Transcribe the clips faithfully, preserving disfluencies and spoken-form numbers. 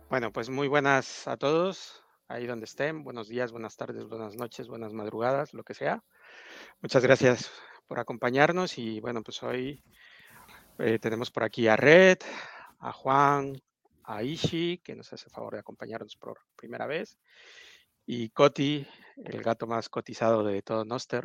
Bueno, pues muy buenas a todos, ahí donde estén. Buenos días, buenas tardes, buenas noches, buenas madrugadas, lo que sea. Muchas gracias por acompañarnos y bueno, pues hoy eh, tenemos por aquí a Red, a Juan, a Ishi, que nos hace el favor de acompañarnos por primera vez, y Coti, el gato más cotizado de todo Noster,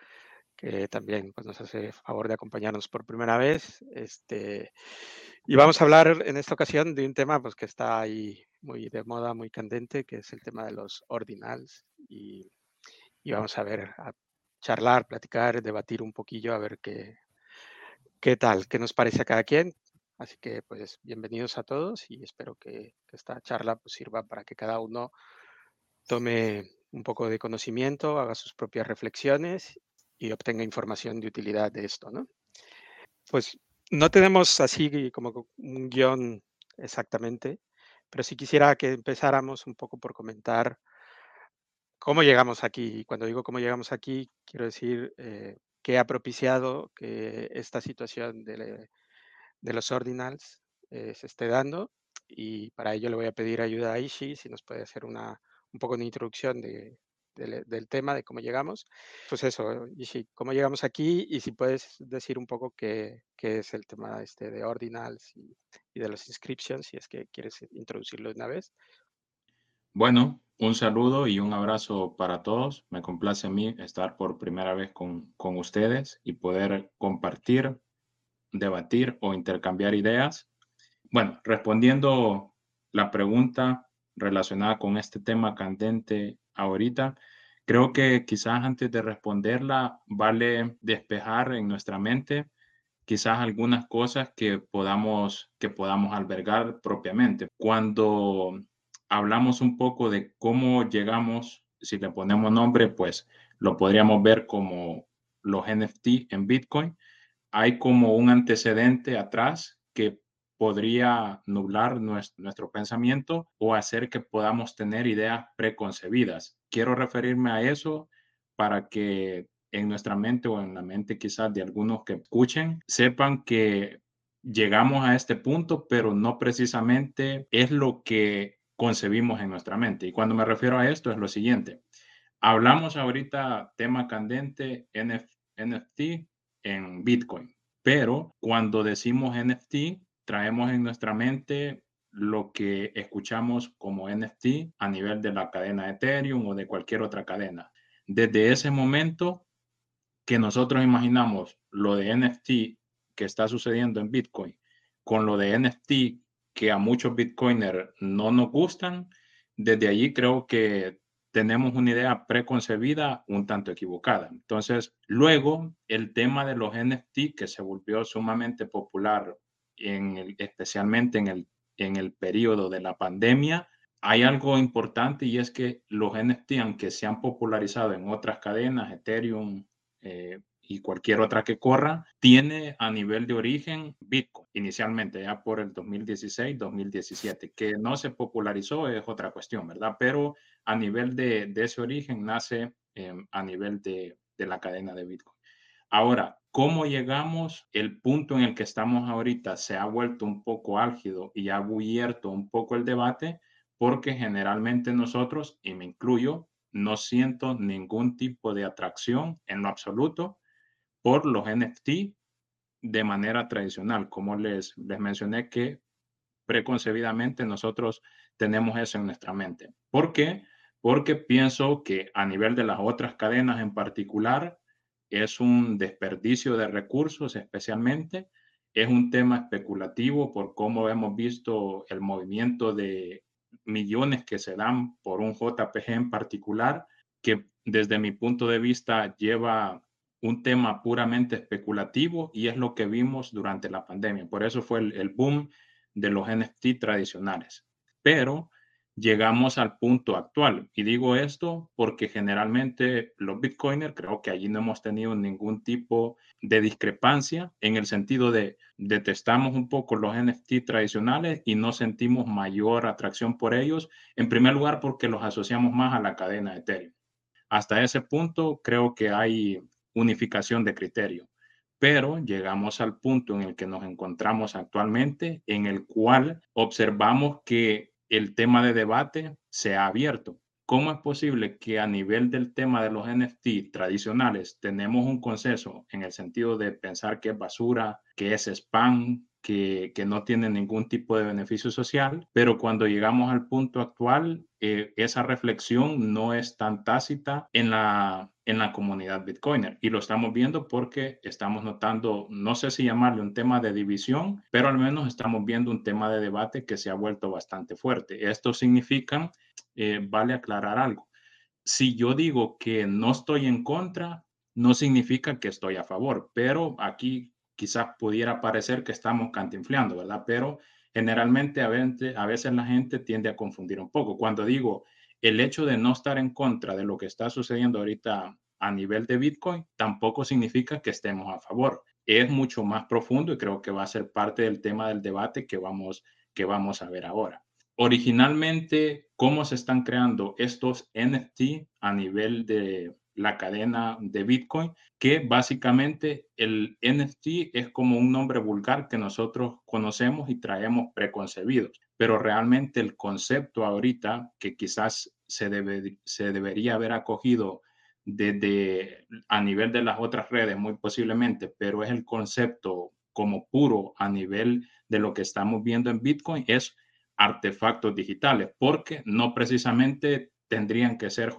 que también pues, nos hace el favor de acompañarnos por primera vez. Este, y vamos a hablar en esta ocasión de un tema pues, que está ahí muy de moda, muy candente, que es el tema de los ordinals. Y, y vamos a ver, a charlar, platicar, debatir un poquillo, a ver qué, qué tal, qué nos parece a cada quien. Así que pues bienvenidos a todos y espero que, que esta charla pues, sirva para que cada uno tome un poco de conocimiento, haga sus propias reflexiones y obtenga información de utilidad de esto, ¿no? Pues no tenemos así como un guión exactamente, pero sí quisiera que empezáramos un poco por comentar cómo llegamos aquí. Y cuando digo cómo llegamos aquí, quiero decir eh, qué ha propiciado que esta situación de, de los ordinals eh, se esté dando. Y para ello le voy a pedir ayuda a Ishi, si nos puede hacer una, un poco de introducción de, del, del tema, de cómo llegamos. Pues eso, Ishi, cómo llegamos aquí y si puedes decir un poco qué, qué es el tema este de ordinals y, y de los inscriptions, si es que quieres introducirlo de una vez. Bueno, un saludo y un abrazo para todos. Me complace a mí estar por primera vez con, con ustedes y poder compartir, debatir o intercambiar ideas. Bueno, respondiendo la pregunta relacionada con este tema candente ahorita, creo que quizás antes de responderla vale despejar en nuestra mente quizás algunas cosas que podamos, que podamos albergar propiamente. Cuando hablamos un poco de cómo llegamos, si le ponemos nombre, pues lo podríamos ver como los N F T en Bitcoin. Hay como un antecedente atrás que podría nublar nuestro, nuestro pensamiento o hacer que podamos tener ideas preconcebidas. Quiero referirme a eso para que en nuestra mente o en la mente quizás de algunos que escuchen, sepan que llegamos a este punto, pero no precisamente es lo que concebimos en nuestra mente. Y cuando me refiero a esto es lo siguiente. Hablamos ahorita tema candente N F T en Bitcoin, pero cuando decimos N F T, traemos en nuestra mente lo que escuchamos como N F T a nivel de la cadena Ethereum o de cualquier otra cadena. Desde ese momento que nosotros imaginamos lo de N F T que está sucediendo en Bitcoin con lo de N F T que a muchos Bitcoiners no nos gustan, desde allí creo que tenemos una idea preconcebida un tanto equivocada. Entonces, luego el tema de los N F T que se volvió sumamente popular, en el, especialmente en el, en el periodo de la pandemia, hay algo importante y es que los N F T, aunque se han popularizado en otras cadenas, Ethereum, eh, y cualquier otra que corra, tiene a nivel de origen Bitcoin inicialmente, ya por el dos mil dieciséis, dos mil diecisiete, que no se popularizó es otra cuestión, ¿verdad? Pero a nivel de, de ese origen nace eh, a nivel de, de la cadena de Bitcoin. Ahora, ¿cómo llegamos? El punto en el que estamos ahorita se ha vuelto un poco álgido y ha abierto un poco el debate porque generalmente nosotros, y me incluyo, no siento ningún tipo de atracción en lo absoluto por los N F T de manera tradicional, como les, les mencioné que preconcebidamente nosotros tenemos eso en nuestra mente. ¿Por qué? Porque pienso que a nivel de las otras cadenas en particular es un desperdicio de recursos, especialmente es un tema especulativo por cómo hemos visto el movimiento de millones que se dan por un J P G en particular, que desde mi punto de vista lleva un tema puramente especulativo y es lo que vimos durante la pandemia. Por eso fue el, el boom de los N F T tradicionales. Pero llegamos al punto actual. Y digo esto porque generalmente los bitcoiners, creo que allí no hemos tenido ningún tipo de discrepancia en el sentido de detestamos un poco los N F T tradicionales y no sentimos mayor atracción por ellos. En primer lugar, porque los asociamos más a la cadena de Ethereum. Hasta ese punto creo que hay unificación de criterio, pero llegamos al punto en el que nos encontramos actualmente, en el cual observamos que el tema de debate se ha abierto. ¿Cómo es posible que a nivel del tema de los N F T tradicionales tenemos un consenso en el sentido de pensar que es basura, que es spam, que, que no tiene ningún tipo de beneficio social, pero cuando llegamos al punto actual, eh, esa reflexión no es tan tácita en la, en la comunidad Bitcoiner? Y lo estamos viendo porque estamos notando, no sé si llamarle un tema de división, pero al menos estamos viendo un tema de debate que se ha vuelto bastante fuerte. Esto significa, eh, vale aclarar algo. Si yo digo que no estoy en contra, no significa que estoy a favor, pero aquí quizás pudiera parecer que estamos cantinfleando, ¿verdad? Pero generalmente a veces, a veces la gente tiende a confundir un poco. Cuando digo el hecho de no estar en contra de lo que está sucediendo ahorita a nivel de Bitcoin, tampoco significa que estemos a favor. Es mucho más profundo y creo que va a ser parte del tema del debate que vamos, que vamos a ver ahora. Originalmente, ¿cómo se están creando estos N F T a nivel de la cadena de Bitcoin? Que básicamente el N F T es como un nombre vulgar que nosotros conocemos y traemos preconcebidos, pero realmente el concepto ahorita que quizás se, debe, se debería haber acogido desde a nivel de las otras redes, muy posiblemente, pero es el concepto como puro a nivel de lo que estamos viendo en Bitcoin, es artefactos digitales, porque no precisamente tendrían que ser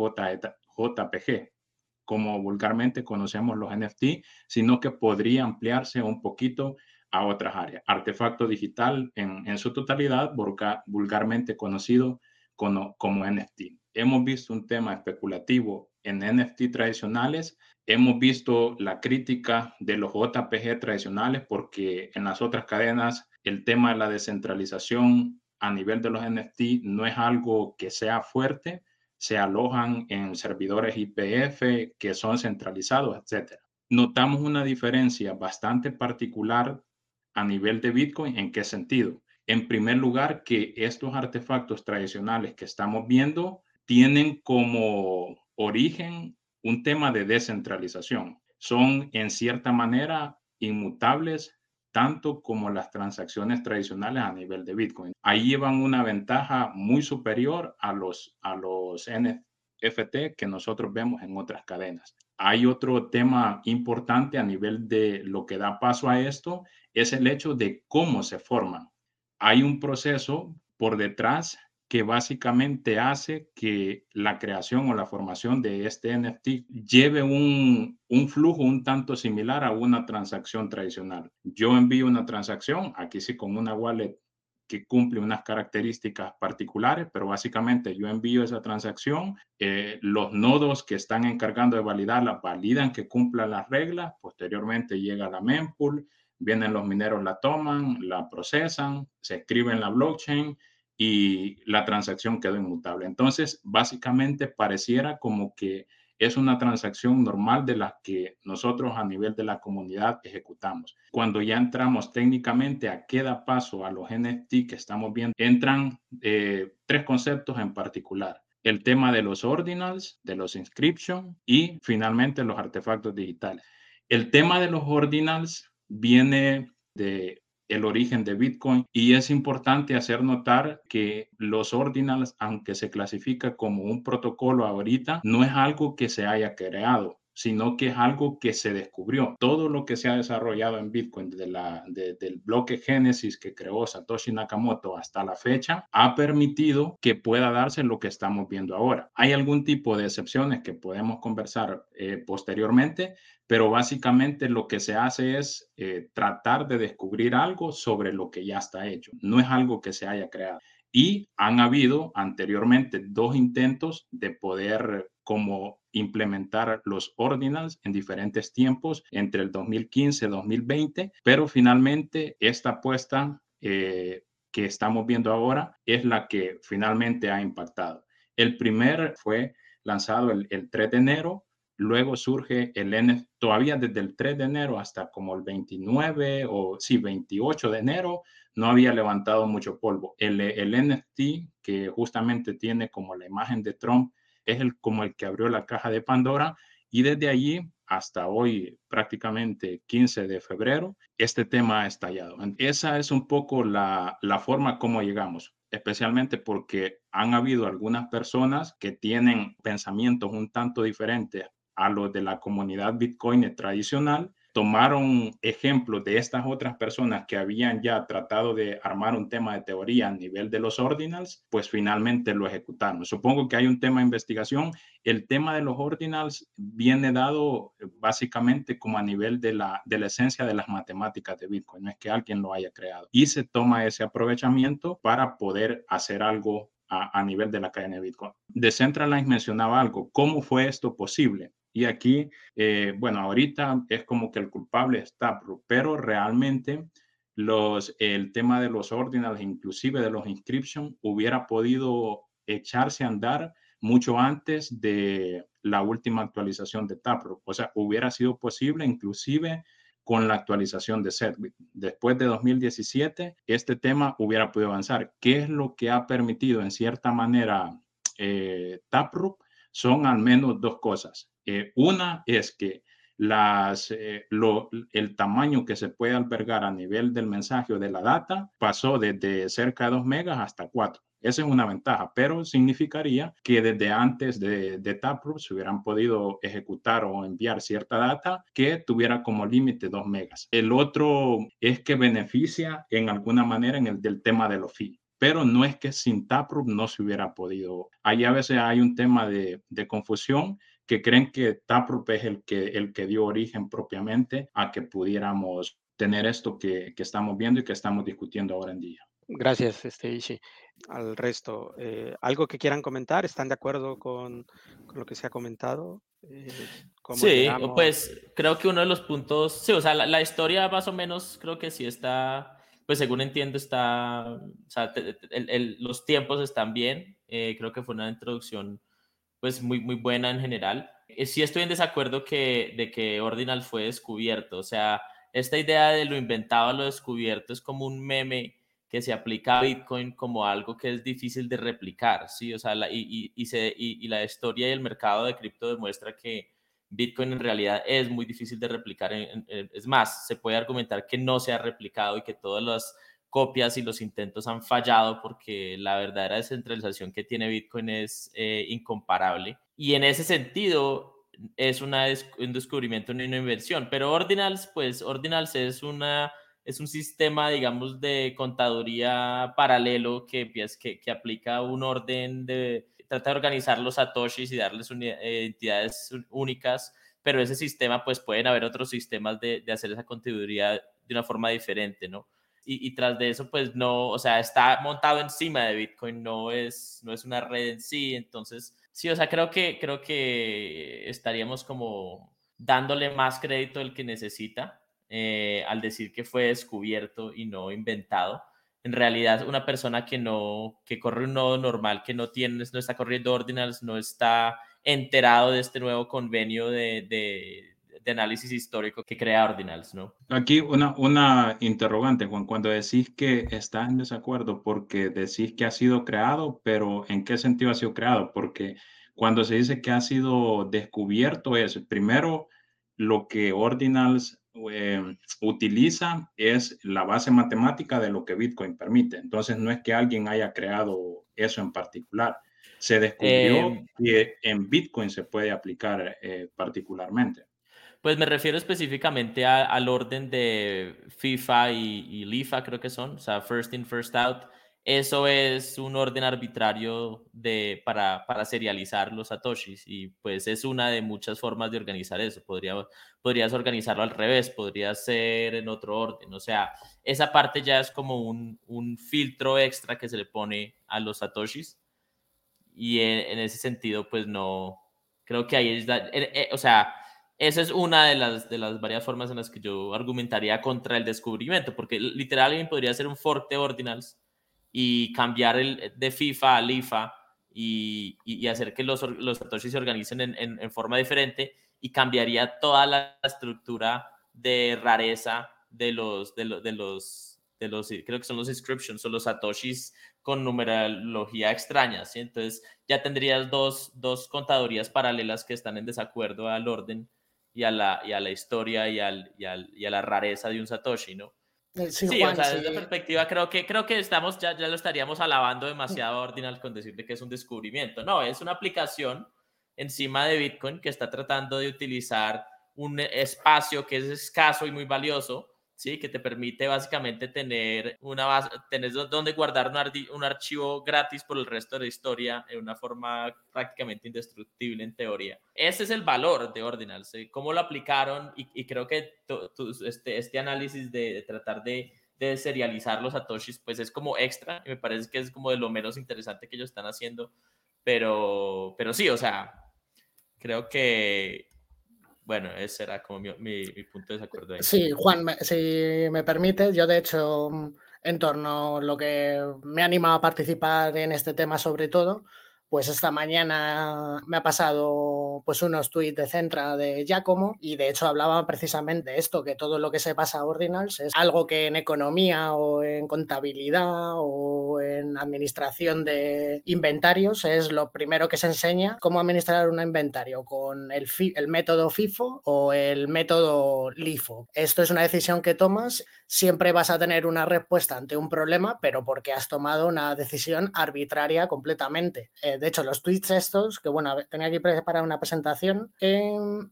J P G, como vulgarmente conocemos los N F T, sino que podría ampliarse un poquito a otras áreas. Artefacto digital en, en su totalidad, vulgarmente conocido como, como N F T. Hemos visto un tema especulativo en N F T tradicionales, hemos visto la crítica de los J P G tradicionales porque en las otras cadenas el tema de la descentralización a nivel de los N F T no es algo que sea fuerte, se alojan en servidores I P F que son centralizados, etcétera. Notamos una diferencia bastante particular a nivel de Bitcoin. ¿En qué sentido? En primer lugar, que estos artefactos tradicionales que estamos viendo tienen como origen un tema de descentralización. Son en cierta manera inmutables tanto como las transacciones tradicionales a nivel de Bitcoin. Ahí llevan una ventaja muy superior a los, a los N F T que nosotros vemos en otras cadenas. Hay otro tema importante a nivel de lo que da paso a esto, es el hecho de cómo se forman. Hay un proceso por detrás que básicamente hace que la creación o la formación de este N F T lleve un, un flujo un tanto similar a una transacción tradicional. Yo envío una transacción, aquí sí con una wallet que cumple unas características particulares, pero básicamente yo envío esa transacción, eh, los nodos que están encargando de validarla validan que cumplan las reglas, posteriormente llega la mempool, vienen los mineros, la toman, la procesan, se escribe en la blockchain y la transacción quedó inmutable. Entonces, básicamente pareciera como que es una transacción normal de la que nosotros a nivel de la comunidad ejecutamos. Cuando ya entramos técnicamente a qué da paso a los N F T que estamos viendo, entran eh, tres conceptos en particular. El tema de los ordinals, de los inscription y finalmente los artefactos digitales. El tema de los ordinals viene de el origen de Bitcoin y es importante hacer notar que los ordinals, aunque se clasifica como un protocolo ahorita, no es algo que se haya creado, sino que es algo que se descubrió. Todo lo que se ha desarrollado en Bitcoin desde la, de, del bloque Génesis que creó Satoshi Nakamoto hasta la fecha ha permitido que pueda darse lo que estamos viendo ahora. Hay algún tipo de excepciones que podemos conversar eh, posteriormente, pero básicamente lo que se hace es eh, tratar de descubrir algo sobre lo que ya está hecho. No es algo que se haya creado. Y han habido anteriormente dos intentos de poder como implementar los ordinals en diferentes tiempos entre el dos mil quince y dos mil veinte, pero finalmente esta apuesta eh, que estamos viendo ahora es la que finalmente ha impactado. El primer fue lanzado el, el tres de enero. Luego surge el N F T, todavía desde el tres de enero hasta como el veintinueve o sí, veintiocho de enero, no había levantado mucho polvo. El, el N F T, que justamente tiene como la imagen de Trump, es el, como el que abrió la caja de Pandora y desde allí hasta hoy, prácticamente quince de febrero, este tema ha estallado. Esa es un poco la, la forma como llegamos. especialmente porque han habido algunas personas que tienen pensamientos un tanto diferentes a los de la comunidad Bitcoin tradicional, tomaron ejemplos de estas otras personas que habían ya tratado de armar un tema de teoría a nivel de los ordinals, pues finalmente lo ejecutaron. Supongo que hay un tema de investigación. El tema de los ordinals viene dado básicamente como a nivel de la, de la esencia de las matemáticas de Bitcoin, no es que alguien lo haya creado. Y se toma ese aprovechamiento para poder hacer algo a, a nivel de la cadena de Bitcoin. Decentraland mencionaba algo, ¿cómo fue esto posible? Y aquí, eh, bueno, ahorita es como que el culpable es Taproot, pero realmente los, el tema de los ordinals, inclusive de los inscriptions, hubiera podido echarse a andar mucho antes de la última actualización de Taproot. O sea, hubiera sido posible inclusive con la actualización de Segwit. Después de dos mil diecisiete, este tema hubiera podido avanzar. ¿Qué es lo que ha permitido en cierta manera eh, Taproot? Son al menos dos cosas. Eh, una es que las, eh, lo, el tamaño que se puede albergar a nivel del mensaje o de la data pasó desde cerca de dos megas hasta cuatro. Esa es una ventaja, pero significaría que desde antes de, de Taproot se hubieran podido ejecutar o enviar cierta data que tuviera como límite dos megas. El otro es que beneficia en alguna manera en el del tema de los fees. Pero no es que sin Taproot no se hubiera podido. Ahí a veces hay un tema de, de confusión que creen que Taproot es el que, el que dio origen propiamente a que pudiéramos tener esto que, que estamos viendo y que estamos discutiendo ahora en día. Gracias, este, Ishi. Al resto, eh, ¿algo que quieran comentar? ¿Están de acuerdo con, con lo que se ha comentado? Eh, ¿Cómo Sí, llegamos? pues creo que uno de los puntos, sí, o sea, la, la historia más o menos creo que sí está, pues según entiendo está, o sea, te, te, el, el, los tiempos están bien, eh, creo que fue una introducción pues muy, muy buena en general. Eh, sí estoy en desacuerdo que, de que Ordinal fue descubierto, o sea, esta idea de lo inventado a lo descubierto es como un meme que se aplica a Bitcoin como algo que es difícil de replicar, ¿sí? O sea, la, y, y, y, se, y, y la historia y el mercado de cripto demuestra que Bitcoin en realidad es muy difícil de replicar. En, en, es más, se puede argumentar que no se ha replicado y que todas las copias y los intentos han fallado porque la verdadera descentralización que tiene Bitcoin es eh, incomparable. Y en ese sentido es una, un descubrimiento, una inversión. Pero Ordinals, pues Ordinals es una... es un sistema, digamos, de contaduría paralelo que, que, que aplica un orden de, trata de organizar los satoshis y darles entidades únicas, pero ese sistema, pues pueden haber otros sistemas de, de hacer esa contaduría de una forma diferente, ¿no? Y, y tras de eso, pues no, o sea, está montado encima de Bitcoin, no es, no es una red en sí, entonces, sí, o sea, creo que, creo que estaríamos como dándole más crédito del que necesita eh, al decir que fue descubierto y no inventado. En realidad, una persona que no, que corre un nodo normal, que no tiene, no está corriendo ordinals, no está enterado de este nuevo convenio de, de, de análisis histórico que crea ordinals, ¿no? Aquí una, una interrogante, Juan, cuando decís que estás en desacuerdo porque decís que ha sido creado, pero ¿en qué sentido ha sido creado? Porque cuando se dice que ha sido descubierto es, primero, lo que Ordinals eh, utiliza es la base matemática de lo que Bitcoin permite. Entonces, no es que alguien haya creado eso en particular. Se descubrió Eh, que en Bitcoin se puede aplicar eh, particularmente. Pues me refiero específicamente a, al orden de FIFA y, y LIFA, creo que son, o sea, first in, first out. Eso es un orden arbitrario de, para, para serializar los satoshis y pues es una de muchas formas de organizar eso. Podría, podrías organizarlo al revés, podría ser en otro orden. O sea, esa parte ya es como un, un filtro extra que se le pone a los satoshis y en, en ese sentido, pues no, creo que ahí es, da, eh, eh, o sea, esa es una de las, de las varias formas en las que yo argumentaría contra el descubrimiento, porque literal alguien podría hacer un fork de Ordinals y cambiar el de FIFA a LIFA y, y, y hacer que los, los satoshis se organicen en, en, en forma diferente y cambiaría toda la estructura de rareza de los, de los, de los, de los creo que son los inscriptions o los satoshis con numerología extraña, ¿sí? Entonces ya tendrías dos, dos contadurías paralelas que están en desacuerdo al orden y a la, y a la historia y, al, y, al, y a la rareza de un Satoshi, ¿no? Sí, Sí, Juan, o sea, sí. desde la perspectiva creo que, creo que estamos, ya, ya lo estaríamos alabando demasiado a Ordinals con decirle que es un descubrimiento. No, es una aplicación encima de Bitcoin que está tratando de utilizar un espacio que es escaso y muy valioso, ¿sí? Que te permite básicamente tener una base, tener donde guardar un, ardi- un archivo gratis por el resto de la historia en una forma prácticamente indestructible en teoría. Ese es el valor de Ordinals, ¿sí? Cómo lo aplicaron y, y creo que tu, tu, este, este análisis de, de tratar de, de serializar los satoshis pues es como extra y me parece que es como de lo menos interesante que ellos están haciendo, pero, pero sí, o sea, creo que bueno, ese era como mi, mi, mi punto de desacuerdo ahí. Sí, Juan, me, si me permites, yo de hecho, en torno a lo que me ha animado a participar en este tema sobre todo, pues esta mañana me ha pasado pues unos tweets de Centra de Giacomo y de hecho hablaba precisamente de esto, que todo lo que se pasa a Ordinals es algo que en economía o en contabilidad o en administración de inventarios es lo primero que se enseña, cómo administrar un inventario con el, fi, el método FIFO o el método LIFO. Esto es una decisión que tomas, siempre vas a tener una respuesta ante un problema, pero porque has tomado una decisión arbitraria completamente. Eh, de hecho, los tweets estos, que bueno, tenía aquí preparada una presentación, eh,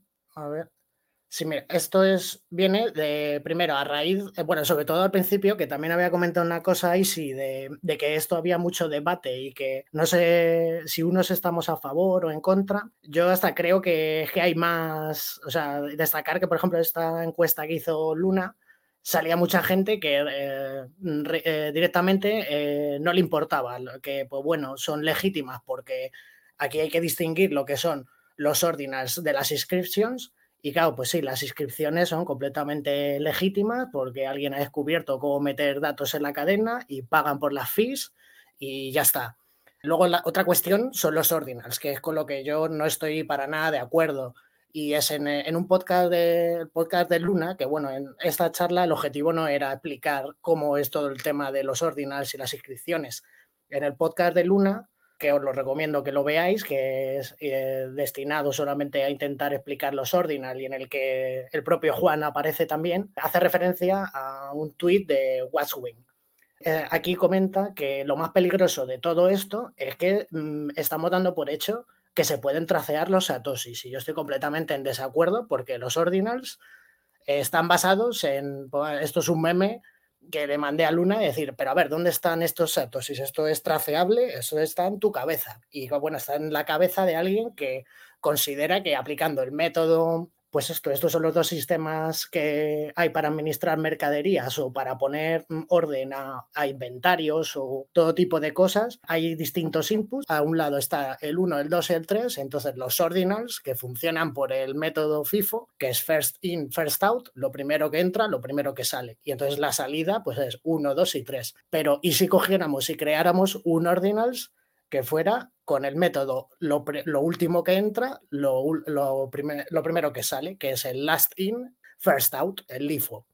a ver... Sí, mira, esto es, viene de, primero, a raíz, eh, bueno, sobre todo al principio, que también había comentado una cosa ahí, sí, de, de que esto había mucho debate y que no sé si unos estamos a favor o en contra. Yo hasta creo que, que hay más, o sea, destacar que, por ejemplo, esta encuesta que hizo Luna, salía mucha gente que eh, re, eh, directamente eh, no le importaba, que, pues bueno, son legítimas porque aquí hay que distinguir lo que son los ordinals de las inscriptions. Y claro, pues sí, las inscripciones son completamente legítimas porque alguien ha descubierto cómo meter datos en la cadena y pagan por las fees y ya está. Luego la otra cuestión son los ordinals, que es con lo que yo no estoy para nada de acuerdo. Y es en, en un podcast de, podcast de Luna, que bueno, en esta charla el objetivo no era explicar cómo es todo el tema de los ordinals y las inscripciones. En el podcast de Luna, que os lo recomiendo que lo veáis, que es eh, destinado solamente a intentar explicar los ordinals y en el que el propio Juan aparece también, hace referencia a un tuit de Watchwing. Eh, aquí comenta que lo más peligroso de todo esto es que mmm, estamos dando por hecho que se pueden tracear los satoshis y yo estoy completamente en desacuerdo porque los ordinals eh, están basados en, pues, esto es un meme que le mandé a Luna y decir, pero a ver, ¿dónde están estos satoshis? Esto es traceable, eso está en tu cabeza. Y bueno, está en la cabeza de alguien que considera que aplicando el método, pues esto, estos son los dos sistemas que hay para administrar mercaderías o para poner orden a, a inventarios o todo tipo de cosas. Hay distintos inputs. A un lado está el uno, el dos y el tres. Entonces los ordinals que funcionan por el método FIFO, que es first in, first out, lo primero que entra, lo primero que sale. Y entonces la salida pues es uno, dos y tres. Pero ¿y si cogiéramos y creáramos un ordinals que fuera con el método lo, lo último que entra, lo, lo, primer, lo primero que sale, que es el last in, first out, el LIFO?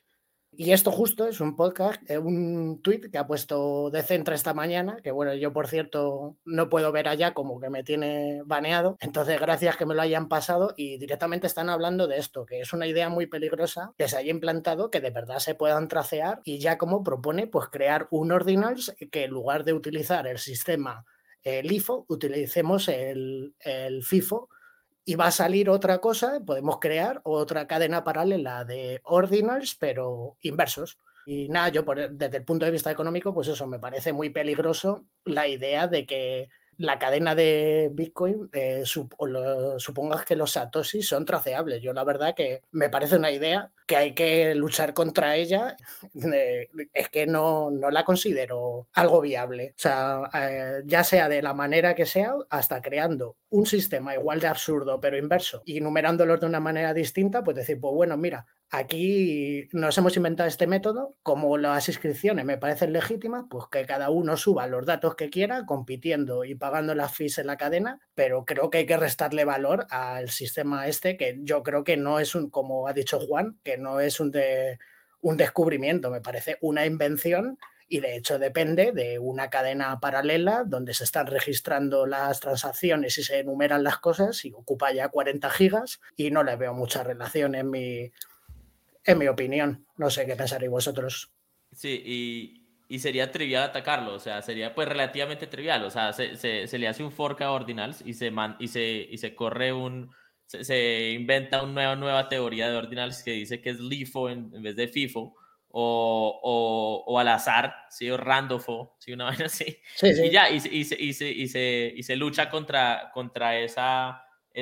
Y esto justo es un podcast, un tweet que ha puesto de Centra esta mañana, que bueno, yo por cierto no puedo ver allá como que me tiene baneado, entonces gracias que me lo hayan pasado y directamente están hablando de esto, que es una idea muy peligrosa que se haya implantado, que de verdad se puedan tracear y ya como propone pues crear un ordinals que en lugar de utilizar el sistema eh, LIFO, utilicemos el, el FIFO. Y va a salir otra cosa, podemos crear otra cadena paralela de ordinals, pero inversos. Y nada, yo por, desde el punto de vista económico, pues eso, me parece muy peligroso la idea de que la cadena de Bitcoin eh, sup lo, supongas que los satoshis son traceables. Yo la verdad que me parece una idea que hay que luchar contra ella. Eh, es que no, no la considero algo viable. O sea, eh, ya sea de la manera que sea, hasta creando un sistema igual de absurdo pero inverso y numerándolos de una manera distinta, pues decir, pues bueno, mira, aquí nos hemos inventado este método, como las inscripciones me parecen legítimas, pues que cada uno suba los datos que quiera, compitiendo y pagando las fees en la cadena, pero creo que hay que restarle valor al sistema este, que yo creo que no es un, como ha dicho Juan, que no es un, de, un descubrimiento, me parece una invención. Y de hecho depende de una cadena paralela donde se están registrando las transacciones y se enumeran las cosas y ocupa ya cuarenta gigas y no le veo mucha relación en mi, en mi opinión. No sé qué pensaréis vosotros. Sí, y, y sería trivial atacarlo, o sea, sería pues relativamente trivial, o sea, se, se, se le hace un fork a Ordinals y se, man, y se, y se corre un, se, se inventa una nueva, nueva teoría de Ordinals que dice que es LIFO en, en vez de FIFO, o, o, o al azar, ¿sí? O randofo, ¿sí? Una vaina así, Sí, y sí. ya, y, se- y, se, y, se, y, se, y se lucha contra, contra esa,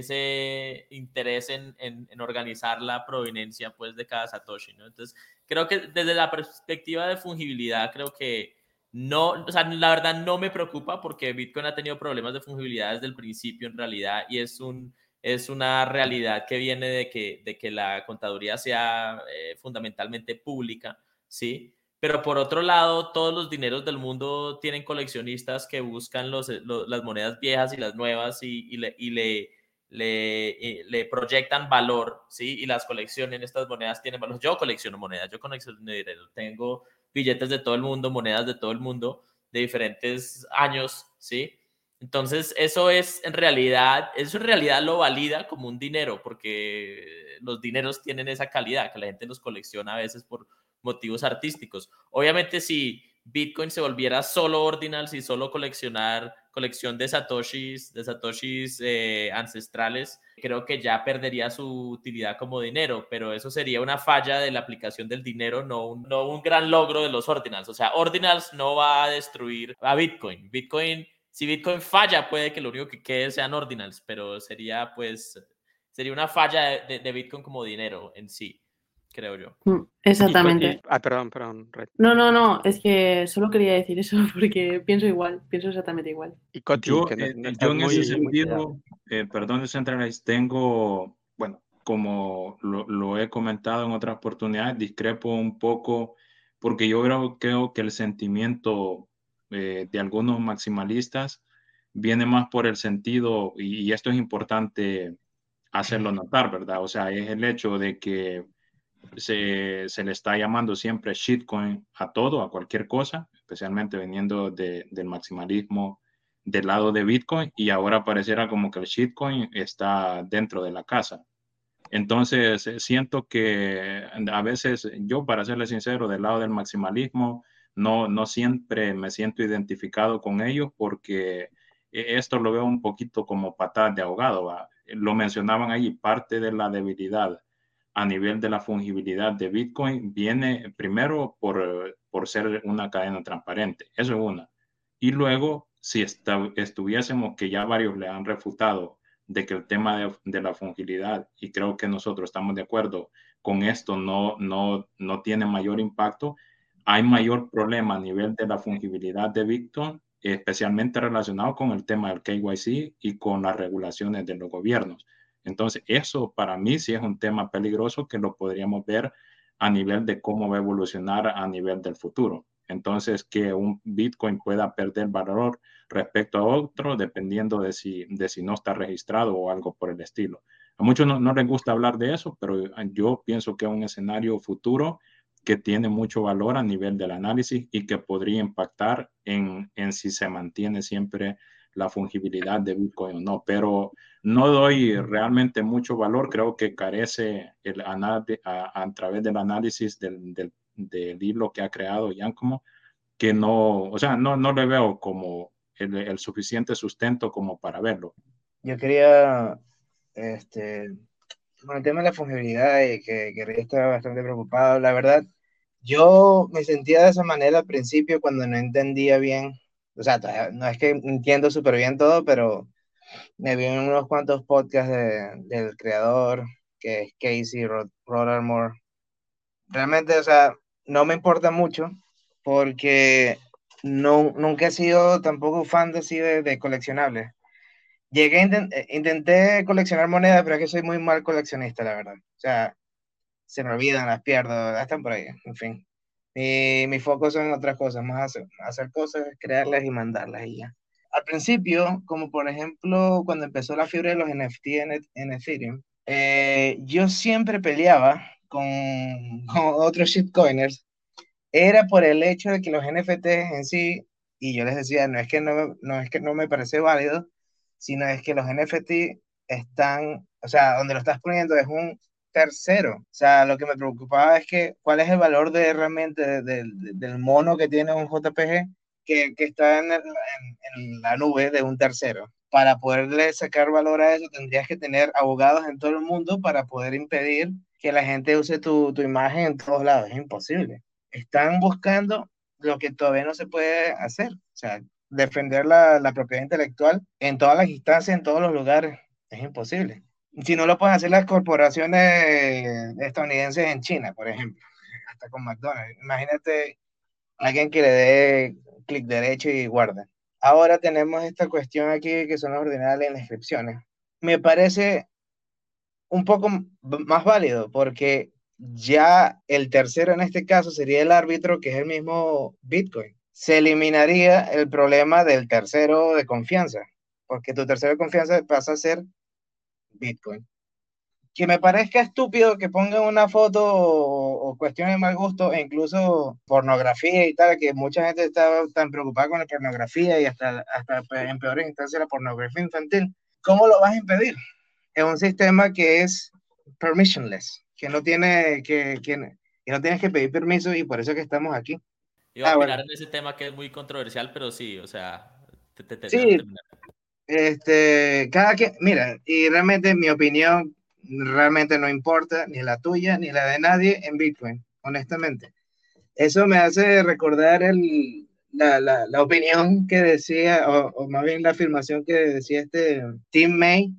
ese interés en, en, en organizar la proveniencia pues de cada Satoshi, ¿no? Entonces, creo que desde la perspectiva de fungibilidad, creo que no, o sea, la verdad no me preocupa porque Bitcoin ha tenido problemas de fungibilidad desde el principio en realidad y es, un, es una realidad que viene de que, de que la contaduría sea eh, fundamentalmente pública, ¿sí? Pero por otro lado, todos los dineros del mundo tienen coleccionistas que buscan los, los, las monedas viejas y las nuevas y, y le... Y le le, le proyectan valor, ¿sí? Y las colecciones, estas monedas tienen valor. Yo colecciono monedas, yo colecciono dinero, tengo billetes de todo el mundo, monedas de todo el mundo, de diferentes años, ¿sí? Entonces, eso es en realidad, eso en realidad lo valida como un dinero, porque los dineros tienen esa calidad, que la gente los colecciona a veces por motivos artísticos. Obviamente, si Bitcoin se volviera solo ordinals y solo coleccionar colección de satoshis, de satoshis eh, ancestrales, creo que ya perdería su utilidad como dinero, pero eso sería una falla de la aplicación del dinero, no un, no un gran logro de los ordinals. O sea, ordinals no va a destruir a Bitcoin. Bitcoin, si Bitcoin falla, puede que lo único que quede sean ordinals, pero sería pues, sería una falla de, de, de Bitcoin como dinero en sí, creo yo. Mm, Y, y, Exactamente. ah, perdón, perdón, Red. No, no, no, es que solo quería decir eso porque pienso igual, pienso exactamente igual. Y Coti, Yo, que no, eh, no yo estás en ese muy, muy callado. sentido, eh, perdón, Centralize, tengo, bueno, como lo, lo he comentado en otras oportunidades, discrepo un poco porque yo creo, creo que el sentimiento eh, de algunos maximalistas viene más por el sentido, y, y esto es importante hacerlo notar, ¿verdad? O sea, es el hecho de que se, se le está llamando siempre shitcoin a todo, a cualquier cosa, especialmente viniendo de, del maximalismo del lado de Bitcoin, y ahora pareciera como que el shitcoin está dentro de la casa. Entonces, eh, siento que a veces yo, para serle sincero, del lado del maximalismo, no, no siempre me siento identificado con ellos porque esto lo veo un poquito como patadas de ahogado, ¿va? Lo mencionaban ahí, parte de la debilidad a nivel de la fungibilidad de Bitcoin viene primero por, por ser una cadena transparente, eso es una. Y luego, si está, estuviésemos, que ya varios le han refutado, de que el tema de, de, la fungibilidad, y creo que nosotros estamos de acuerdo con esto, no, no, no tiene mayor impacto, hay mayor problema a nivel de la fungibilidad de Bitcoin, especialmente relacionado con el tema del K Y C y con las regulaciones de los gobiernos. Entonces, eso para mí sí es un tema peligroso que lo podríamos ver a nivel de cómo va a evolucionar a nivel del futuro. Entonces, que un Bitcoin pueda perder valor respecto a otro, dependiendo de si, de si no está registrado o algo por el estilo. A muchos no, no les gusta hablar de eso, pero yo pienso que es un escenario futuro que tiene mucho valor a nivel del análisis y que podría impactar en, en si se mantiene siempre la fungibilidad de Bitcoin o no. Pero no doy realmente mucho valor, creo que carece el a, a, a través del análisis del, del, del hilo que ha creado Giacomo, que no, o sea, no, no le veo como el, el suficiente sustento como para verlo. Yo quería, este, con el tema de la fungibilidad y que, que estaba bastante preocupado, la verdad, yo me sentía de esa manera al principio cuando no entendía bien, o sea, no es que entiendo súper bien todo, pero me vi en unos cuantos podcasts de, del creador, que es Casey Rodarmore. Realmente, o sea, no me importa mucho porque no, nunca he sido tampoco fan de, así de, de coleccionables. Llegué, intent, intenté coleccionar monedas, pero es que soy muy mal coleccionista, la verdad. O sea, se me olvidan, las pierdo, están por ahí, en fin. Mi, mi foco son otras cosas, más hacer, hacer cosas, crearlas y mandarlas y ya. Al principio, como por ejemplo cuando empezó la fiebre de los N F T en, en Ethereum, eh, yo siempre peleaba con, con otros shitcoiners, era por el hecho de que los N F T en sí, y yo les decía, no es que no, no, es que no me parece válido, sino es que los N F T están, o sea, donde lo estás poniendo es un, tercero. O sea, lo que me preocupaba es que cuál es el valor de realmente de, de, de, del mono que tiene un J P G que, que está en, el, en, en la nube de un tercero. Para poderle sacar valor a eso, tendrías que tener abogados en todo el mundo para poder impedir que la gente use tu, tu imagen en todos lados. Es imposible. Están buscando lo que todavía no se puede hacer. O sea, defender la, la propiedad intelectual en todas las instancias, en todos los lugares. Es imposible. Si no lo pueden hacer las corporaciones estadounidenses en China, por ejemplo, hasta con McDonald's. Imagínate alguien que le dé clic derecho y guarda. Ahora tenemos esta cuestión aquí que son los ordinales en las inscripciones. Me parece un poco más válido porque ya el tercero en este caso sería el árbitro, que es el mismo Bitcoin. Se eliminaría el problema del tercero de confianza, porque tu tercero de confianza pasa a ser Bitcoin. Que me parezca estúpido que pongan una foto o, o cuestiones de mal gusto e incluso pornografía y tal, que mucha gente está tan preocupada con la pornografía y hasta, hasta en peores instancias la pornografía infantil. ¿Cómo lo vas a impedir? Es un sistema que es permissionless, que no tiene que, que, que no tienes que pedir permiso y por eso es que estamos aquí. Iba a Ah, opinar bueno. en ese tema que es muy controversial, pero sí, o sea, te, te, te, Sí, déjame terminar. este, cada que, mira, y realmente mi opinión realmente no importa, ni la tuya, ni la de nadie en Bitcoin, honestamente. Eso me hace recordar el, la, la, la opinión que decía, o, o más bien la afirmación que decía este Tim May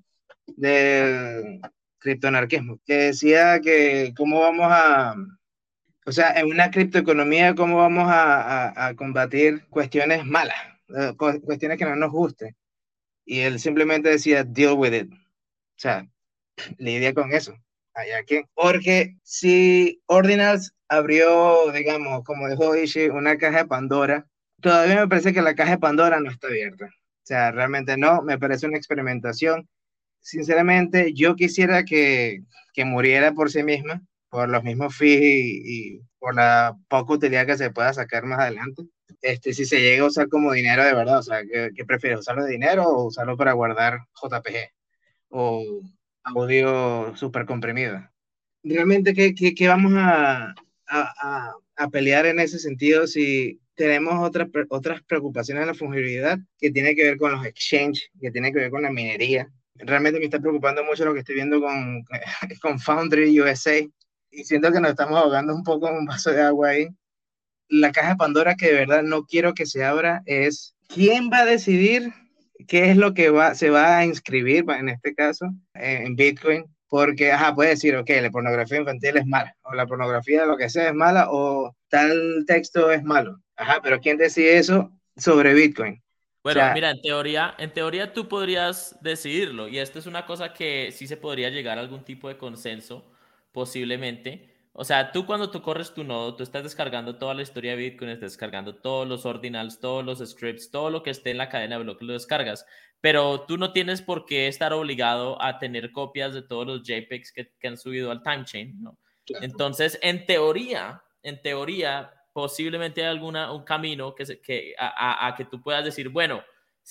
del criptoanarquismo, que decía que cómo vamos a, o sea, en una criptoeconomía, cómo vamos a, a, a combatir cuestiones malas, eh, cuestiones que no nos gusten. Y él simplemente decía, deal with it. O sea, lidia con eso. Allá que, porque si Ordinals abrió, digamos, como dijo Ishi, una caja de Pandora, todavía me parece que la caja de Pandora no está abierta. O sea, realmente no, me parece una experimentación. Sinceramente, yo quisiera que, que muriera por sí misma, por los mismos fees y, y por la poca utilidad que se pueda sacar más adelante. Este, si se llega a usar como dinero de verdad, o sea, ¿qué, qué prefieres, usarlo de dinero o usarlo para guardar J P G o audio súper comprimido? Realmente, ¿qué, qué, qué vamos a, a, a, a pelear en ese sentido si tenemos otras, otras preocupaciones en la fungibilidad que tiene que ver con los exchanges, que tiene que ver con la minería? Realmente me está preocupando mucho lo que estoy viendo con, con Foundry U S A y siento que nos estamos ahogando un poco en un vaso de agua ahí. La caja de Pandora que de verdad no quiero que se abra es ¿quién va a decidir qué es lo que va, se va a inscribir, en este caso, en Bitcoin? Porque, ajá, puede decir, ok, la pornografía infantil es mala, o la pornografía, lo que sea, es mala, o tal texto es malo. Ajá, pero ¿quién decide eso sobre Bitcoin? Bueno, O sea, mira, en teoría, en teoría tú podrías decidirlo, y esto es una cosa que sí se podría llegar a algún tipo de consenso, posiblemente. O sea, tú cuando tú corres tu nodo, tú estás descargando toda la historia de Bitcoin, estás descargando todos los ordinals, todos los scripts, todo lo que esté en la cadena de bloques lo descargas, pero tú no tienes por qué estar obligado a tener copias de todos los JPEGs que, que han subido al timechain, ¿no? Entonces, en teoría, en teoría, posiblemente hay alguna, un camino que, se, que a, a, a que tú puedas decir, bueno,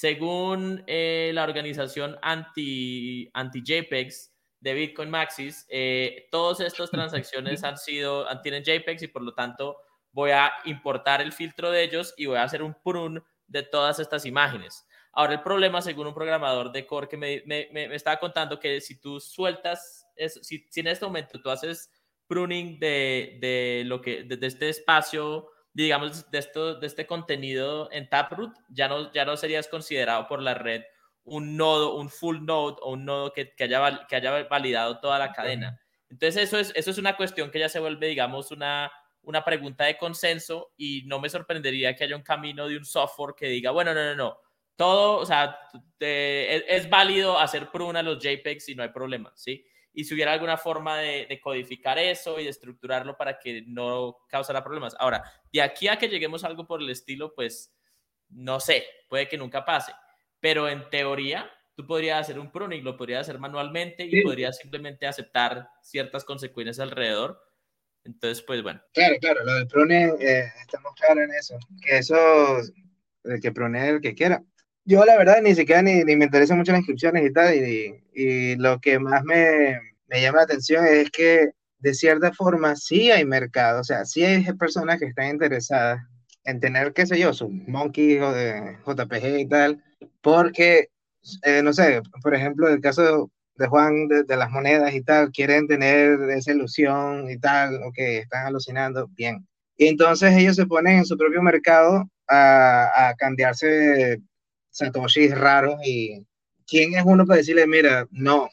según eh, la organización anti, anti-JPEGs de Bitcoin Maxis, eh, todas estas transacciones han sido, tienen JPEGs y por lo tanto voy a importar el filtro de ellos y voy a hacer un prune de todas estas imágenes. Ahora, el problema, según un programador de core que me, me, me estaba contando, que si tú sueltas, eso, si, si en este momento tú haces pruning de, de, lo que, de, de este espacio, digamos, de, esto, de este contenido en Taproot, ya no, ya no serías considerado por la red un nodo, un full node o un nodo que, que, haya, que haya validado toda la cadena. Entonces eso es, eso es una cuestión que ya se vuelve, digamos, una, una pregunta de consenso y no me sorprendería que haya un camino de un software que diga, bueno, no, no, no, todo, o sea, te, es, es válido hacer prune a los JPEGs y no hay problema, ¿sí? Y si hubiera alguna forma de, de codificar eso y de estructurarlo para que no causara problemas. Ahora, de aquí a que lleguemos a algo por el estilo, pues, no sé, puede que nunca pase. Pero en teoría, tú podrías hacer un pruning, lo podrías hacer manualmente y sí, podrías simplemente aceptar ciertas consecuencias alrededor. Entonces, pues bueno. Claro, claro, lo del pruning, eh, estamos claros en eso. Que eso, el que prune el que quiera. Yo la verdad ni siquiera ni, ni me interesa mucho las inscripciones y tal, y, y lo que más me, me llama la atención es que de cierta forma sí hay mercado, o sea, sí hay personas que están interesadas en tener, qué sé yo, su Monkey o de J P G y tal, porque, eh, no sé, por ejemplo, el caso de Juan de, de las monedas y tal, quieren tener esa ilusión y tal, ok, están alucinando, bien. Y entonces ellos se ponen en su propio mercado a, a cambiarse satoshis raros y ¿quién es uno para decirle, mira, no,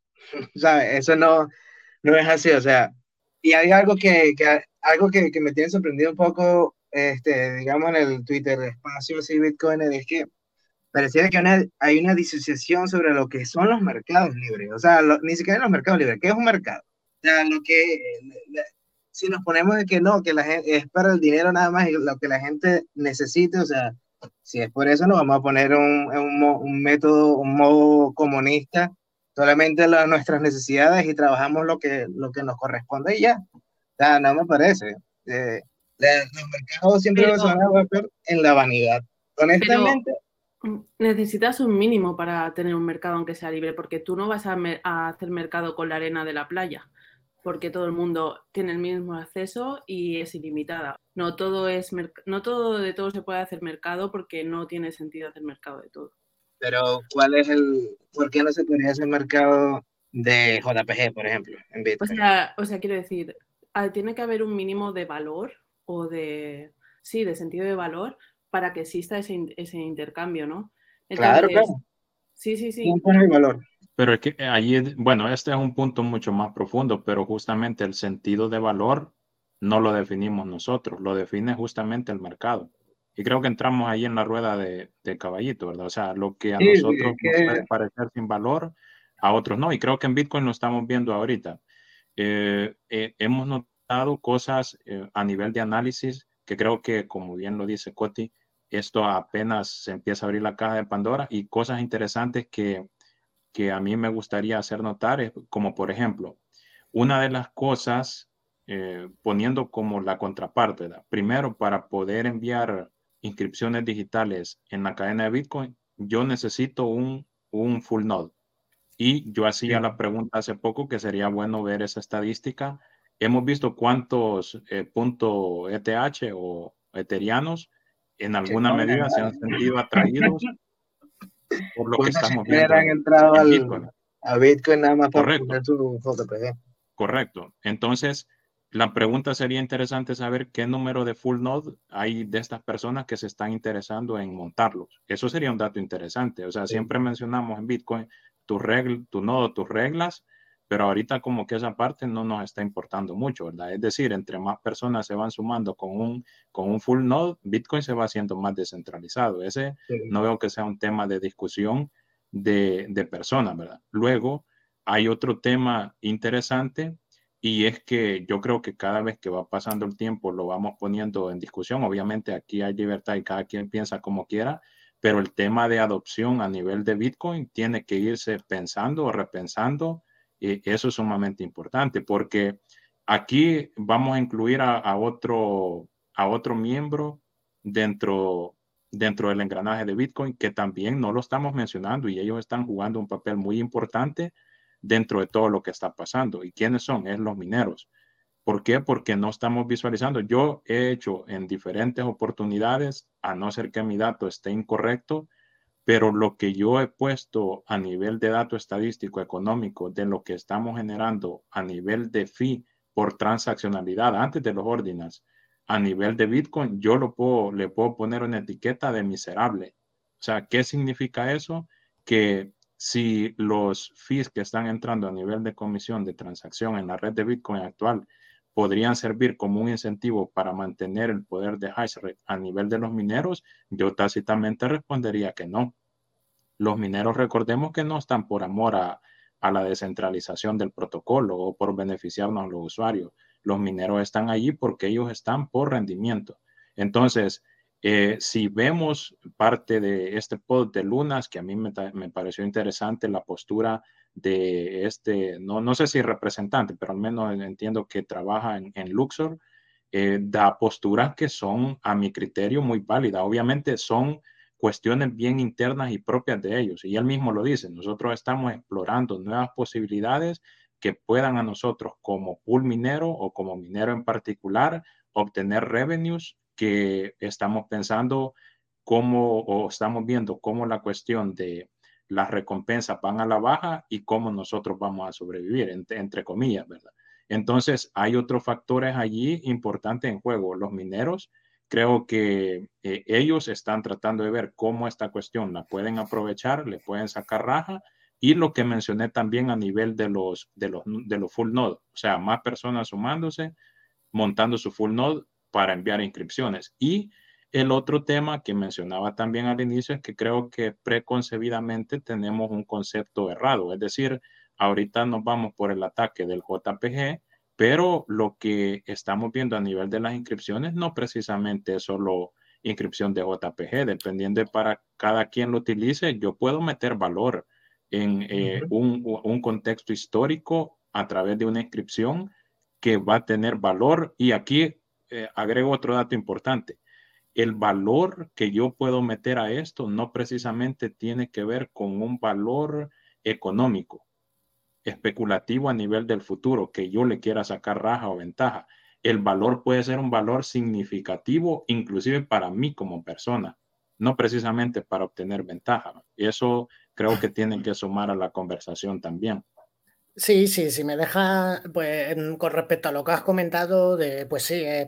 ¿sabes? Eso no, no es así, o sea, y hay algo que, que algo que, que me tiene sorprendido un poco, este, digamos, en el Twitter espacio así Bitcoin, es que pareciera que una, hay una disociación sobre lo que son los mercados libres, o sea, lo, ni siquiera los mercados libres, ¿qué es un mercado? O sea, lo que, la, si nos ponemos de que no, que la gente es para el dinero nada más y lo que la gente necesite, o sea, si es por eso, nos vamos a poner un, un, un método, un modo comunista, solamente las, nuestras necesidades y trabajamos lo que, lo que nos corresponde y ya. O sea, no me parece. Eh, la, los mercados siempre Pero, se van a volver en la vanidad. Honestamente, pero necesitas un mínimo para tener un mercado aunque sea libre, porque tú no vas a, me a hacer mercado con la arena de la playa, porque todo el mundo tiene el mismo acceso y es ilimitada. No todo, es no todo de todo se puede hacer mercado porque no tiene sentido hacer mercado de todo. Pero, ¿cuál es el, por qué no se podría hacer mercado de J P G, por ejemplo, en Bitcoin? O sea, o sea, quiero decir, tiene que haber un mínimo de valor o de, sí, de sentido de valor para que exista ese, ese intercambio, ¿no? Entonces, claro, claro. Sí, sí, sí. Tiempo no hay valor. Pero es que allí, bueno, este es un punto mucho más profundo, pero justamente el sentido de valor no lo definimos nosotros, lo define justamente el mercado. Y creo que entramos ahí en la rueda de, de caballito, ¿verdad? O sea, lo que a Sí, nosotros sí, nos que... puede parecer sin valor, a otros no. Y creo que en Bitcoin lo estamos viendo ahorita. Eh, eh, hemos notado cosas eh, a nivel de análisis que creo que, como bien lo dice Coti, esto apenas se empieza a abrir la caja de Pandora y cosas interesantes que que a mí me gustaría hacer notar es como, por ejemplo, una de las cosas, eh, poniendo como la contraparte, ¿verdad? Primero, para poder enviar inscripciones digitales en la cadena de Bitcoin, yo necesito un, un full node. Y yo hacía Sí. la pregunta hace poco que sería bueno ver esa estadística. Hemos visto cuántos eh, punto E T H o eterianos en alguna No, medida se han sentido atraídos por lo que ¿cuántos estamos chequeras viendo han en, entrado en al, Bitcoin. a Bitcoin nada más para Correcto, poner su J P G? correcto. Entonces, la pregunta sería interesante saber qué número de full node hay de estas personas que se están interesando en montarlos. Eso sería un dato interesante. O sea, Sí. siempre mencionamos en Bitcoin tu, regla, tu nodo, tus reglas, pero ahorita como que esa parte no nos está importando mucho, ¿verdad? Es decir, entre más personas se van sumando con un, con un full node, Bitcoin se va haciendo más descentralizado. Ese Sí. no veo que sea un tema de discusión de, de personas, ¿verdad? Luego, hay otro tema interesante y es que yo creo que cada vez que va pasando el tiempo lo vamos poniendo en discusión. Obviamente aquí hay libertad y cada quien piensa como quiera, pero el tema de adopción a nivel de Bitcoin tiene que irse pensando o repensando. Y eso es sumamente importante porque aquí vamos a incluir a, a otro, a otro miembro dentro, dentro del engranaje de Bitcoin que también no lo estamos mencionando y ellos están jugando un papel muy importante dentro de todo lo que está pasando. ¿Y quiénes son? Es los mineros. ¿Por qué? Porque no estamos visualizando. Yo he hecho en diferentes oportunidades, a no ser que mi dato esté incorrecto, pero lo que yo he puesto a nivel de dato estadístico económico de lo que estamos generando a nivel de fee por transaccionalidad antes de los ordinals, a nivel de Bitcoin, yo lo puedo, le puedo poner una etiqueta de miserable. O sea, ¿qué significa eso? Que si los fees que están entrando a nivel de comisión de transacción en la red de Bitcoin actual podrían servir como un incentivo para mantener el poder de hash rate a nivel de los mineros, yo tácitamente respondería que no. Los mineros, recordemos que no están por amor a, a la descentralización del protocolo o por beneficiarnos a los usuarios. Los mineros están allí porque ellos están por rendimiento. Entonces, eh, si vemos parte de este pod de Lunas, que a mí me, me pareció interesante la postura de este, no, no sé si representante, pero al menos entiendo que trabaja en, en Luxor, eh, da posturas que son a mi criterio muy válidas. Obviamente son cuestiones bien internas y propias de ellos. Y él mismo lo dice, nosotros estamos explorando nuevas posibilidades que puedan a nosotros como pool minero o como minero en particular obtener revenues que estamos pensando cómo o estamos viendo cómo la cuestión de las recompensas van a la baja y cómo nosotros vamos a sobrevivir, entre, entre comillas, ¿verdad? Entonces, hay otros factores allí importantes en juego. Los mineros, creo que eh, ellos están tratando de ver cómo esta cuestión la pueden aprovechar, le pueden sacar raja, y lo que mencioné también a nivel de los, de los, de los full node, o sea, más personas sumándose, montando su full node para enviar inscripciones. Y el otro tema que mencionaba también al inicio es que creo que preconcebidamente tenemos un concepto errado, es decir, ahorita nos vamos por el ataque del J P G, pero lo que estamos viendo a nivel de las inscripciones no precisamente es solo inscripción de J P G, dependiendo de para cada quien lo utilice, yo puedo meter valor en eh, uh-huh. un, un contexto histórico a través de una inscripción que va a tener valor. Y aquí eh, agrego otro dato importante. El valor que yo puedo meter a esto no precisamente tiene que ver con un valor económico, especulativo a nivel del futuro, que yo le quiera sacar raja o ventaja. El valor puede ser un valor significativo, inclusive para mí como persona, no precisamente para obtener ventaja. Y eso creo que tienen que sumar a la conversación también. Sí, sí, sí, me deja, pues, con respecto a lo que has comentado, de, pues sí, eh,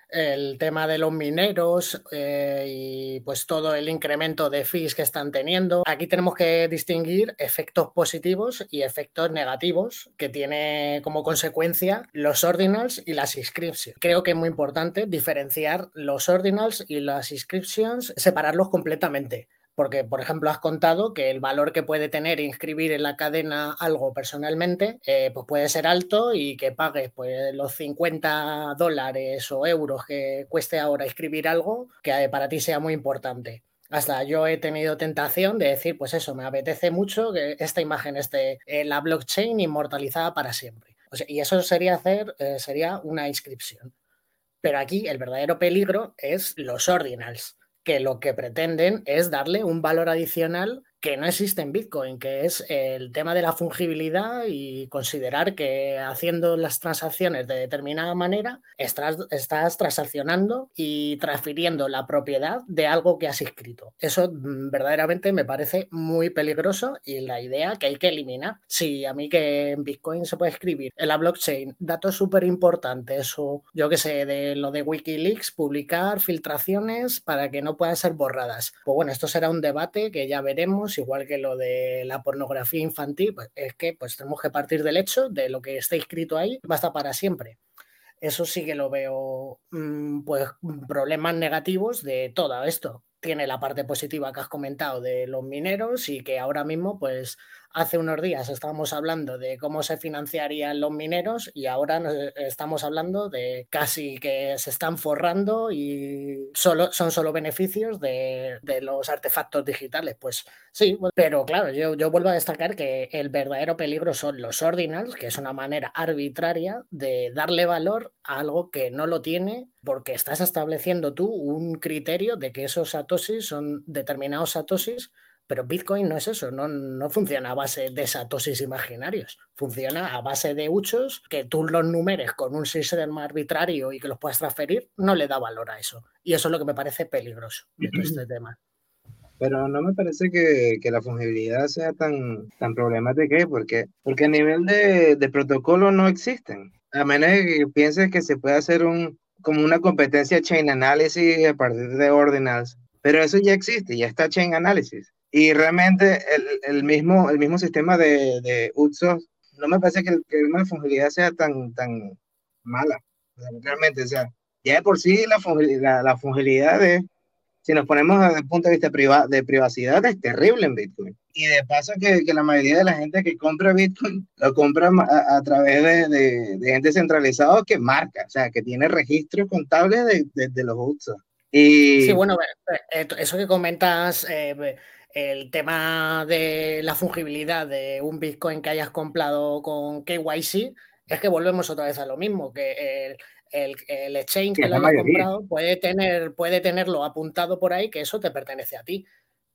el tema de los mineros eh, y pues todo el incremento de fees que están teniendo. Aquí tenemos que distinguir efectos positivos y efectos negativos que tiene como consecuencia los ordinals y las inscriptions. Creo que es muy importante diferenciar los ordinals y las inscriptions, separarlos completamente. Porque, por ejemplo, has contado que el valor que puede tener inscribir en la cadena algo personalmente eh, pues puede ser alto y que pagues pues, los cincuenta dólares o euros que cueste ahora inscribir algo que para ti sea muy importante. Hasta yo he tenido tentación de decir, pues eso, me apetece mucho que esta imagen esté en la blockchain inmortalizada para siempre. O sea, y eso sería hacer, eh, sería una inscripción. Pero aquí el verdadero peligro es los ordinals, que lo que pretenden es darle un valor adicional que no existe en Bitcoin, que es el tema de la fungibilidad y considerar que haciendo las transacciones de determinada manera estás, estás transaccionando y transfiriendo la propiedad de algo que has escrito. Eso verdaderamente me parece muy peligroso y la idea que hay que eliminar. Sí, a mí que en Bitcoin se puede escribir en la blockchain datos súper importantes o yo qué sé, de lo de Wikileaks, publicar filtraciones para que no puedan ser borradas. Pues bueno, esto será un debate que ya veremos, igual que lo de la pornografía infantil, pues es que pues tenemos que partir del hecho de lo que está escrito ahí va a estar para siempre. Eso sí que lo veo, pues, problemas negativos de todo esto. Tiene la parte positiva que has comentado de los mineros y que ahora mismo, pues, hace unos días estábamos hablando de cómo se financiarían los mineros y ahora estamos hablando de casi que se están forrando y solo, son solo beneficios de, de los artefactos digitales. Pues sí, pero claro, yo, yo vuelvo a destacar que el verdadero peligro son los ordinals, que es una manera arbitraria de darle valor a algo que no lo tiene porque estás estableciendo tú un criterio de que esos satoshis son determinados satoshis. Pero Bitcoin no es eso, no, no funciona a base de satoshis imaginarios, funciona a base de huchos que tú los numeres con un sistema arbitrario y que los puedas transferir, no le da valor a eso. Y eso es lo que me parece peligroso de todo este tema. Pero no me parece que, que la fungibilidad sea tan, tan problemática, ¿eh? porque, porque a nivel de, de protocolo no existen. A menos que pienses que se puede hacer un, como una competencia chain analysis a partir de ordinals, pero eso ya existe, ya está chain analysis. Y realmente el, el, mismo, el mismo sistema de, de U T S O no me parece que, que una fungibilidad sea tan, tan mala. Realmente, o sea, ya de por sí la fungibilidad, la fungibilidad de, si nos ponemos desde el punto de vista priva, de privacidad, es terrible en Bitcoin. Y de paso que, que la mayoría de la gente que compra Bitcoin lo compra a, a través de, de, de gente centralizada que marca, o sea, que tiene registros contables de, de, de los U T S O. Y... Sí, bueno, eso que comentas... Eh, el tema de la fungibilidad de un Bitcoin que hayas comprado con K Y C es que volvemos otra vez a lo mismo, que el, el, el exchange que lo hayas comprado puede, tener, puede tenerlo apuntado por ahí que eso te pertenece a ti.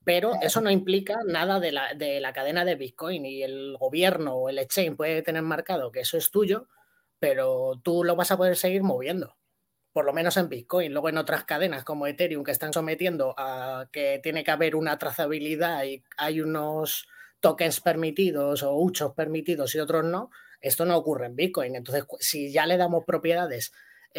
pero eso no implica nada de la, de la cadena de Bitcoin, y el gobierno o el exchange puede tener marcado que eso es tuyo, pero tú lo vas a poder seguir moviendo, por lo menos en Bitcoin. Luego en otras cadenas como Ethereum, que están sometiendo a que tiene que haber una trazabilidad y hay unos tokens permitidos o muchos permitidos y otros no, esto no ocurre en Bitcoin. Entonces, si ya le damos propiedades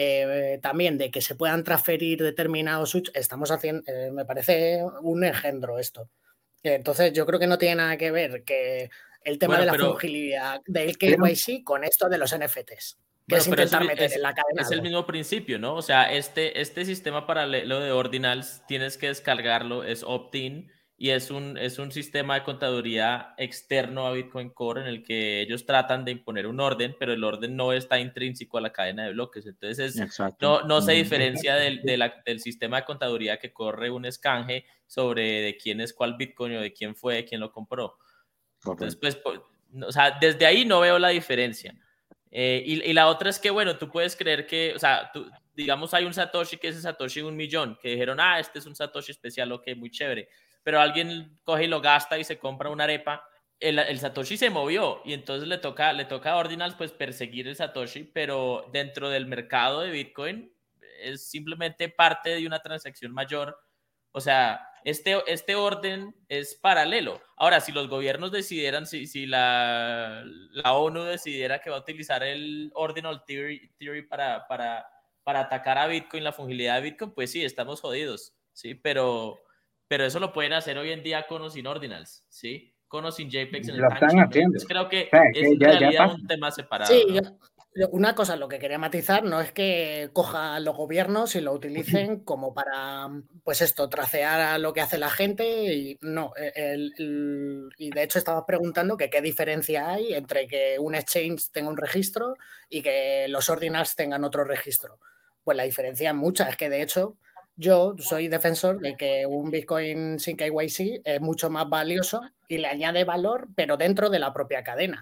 eh, también de que se puedan transferir determinados switch, estamos haciendo, eh, me parece un engendro esto. Entonces, yo creo que no tiene nada que ver que el tema Bueno, de la pero- fungibilidad del K Y C con esto de los N F Ts, que Bueno, es pero intentar es, meter es- en la cadena es el algo. mismo principio, ¿no? O sea, este, este sistema paralelo de ordinals tienes que descargarlo, es opt-in y es un, es un sistema de contaduría externo a Bitcoin Core en el que ellos tratan de imponer un orden, pero el orden no está intrínseco a la cadena de bloques. Entonces, es, Exacto. no, no se Ujú. diferencia del, de la- del sistema de contaduría que corre un escanje sobre de quién es cuál Bitcoin o de quién fue, quién lo compró. Entonces, Correcto. pues, pues, o sea, desde ahí no veo la diferencia. Eh, y, y la otra es que, bueno, tú puedes creer que, o sea, tú, digamos, hay un Satoshi que es el Satoshi un millón, que dijeron, ah, este es un Satoshi especial, ok, muy chévere. Pero alguien coge y lo gasta y se compra una arepa, el, el Satoshi se movió y entonces le toca, le toca a Ordinals pues perseguir el Satoshi, pero dentro del mercado de Bitcoin es simplemente parte de una transacción mayor. O sea, este, este orden es paralelo. Ahora, si los gobiernos decidieran, si, si la, la ONU decidiera que va a utilizar el Ordinal Theory, theory para, para, para atacar a Bitcoin, la fungibilidad de Bitcoin, pues sí, estamos jodidos, ¿sí? Pero, pero eso lo pueden hacer hoy en día con o sin Ordinals, ¿sí? Con o sin JPEGs en el Lo están timesheet, ¿no? haciendo. Entonces creo que O sea, es es que en ya, ya realidad pasa. un tema separado, Sí, ¿no? yo- yo- una cosa, lo que quería matizar no es que cojan los gobiernos y lo utilicen como para, pues esto, tracear a lo que hace la gente, y no, el- el- y de hecho estabas preguntando que qué diferencia hay entre que un exchange tenga un registro y que los ordinals tengan otro registro. Pues la diferencia es mucha, es que de hecho yo soy defensor de que un Bitcoin sin K Y C es mucho más valioso y le añade valor, pero dentro de la propia cadena.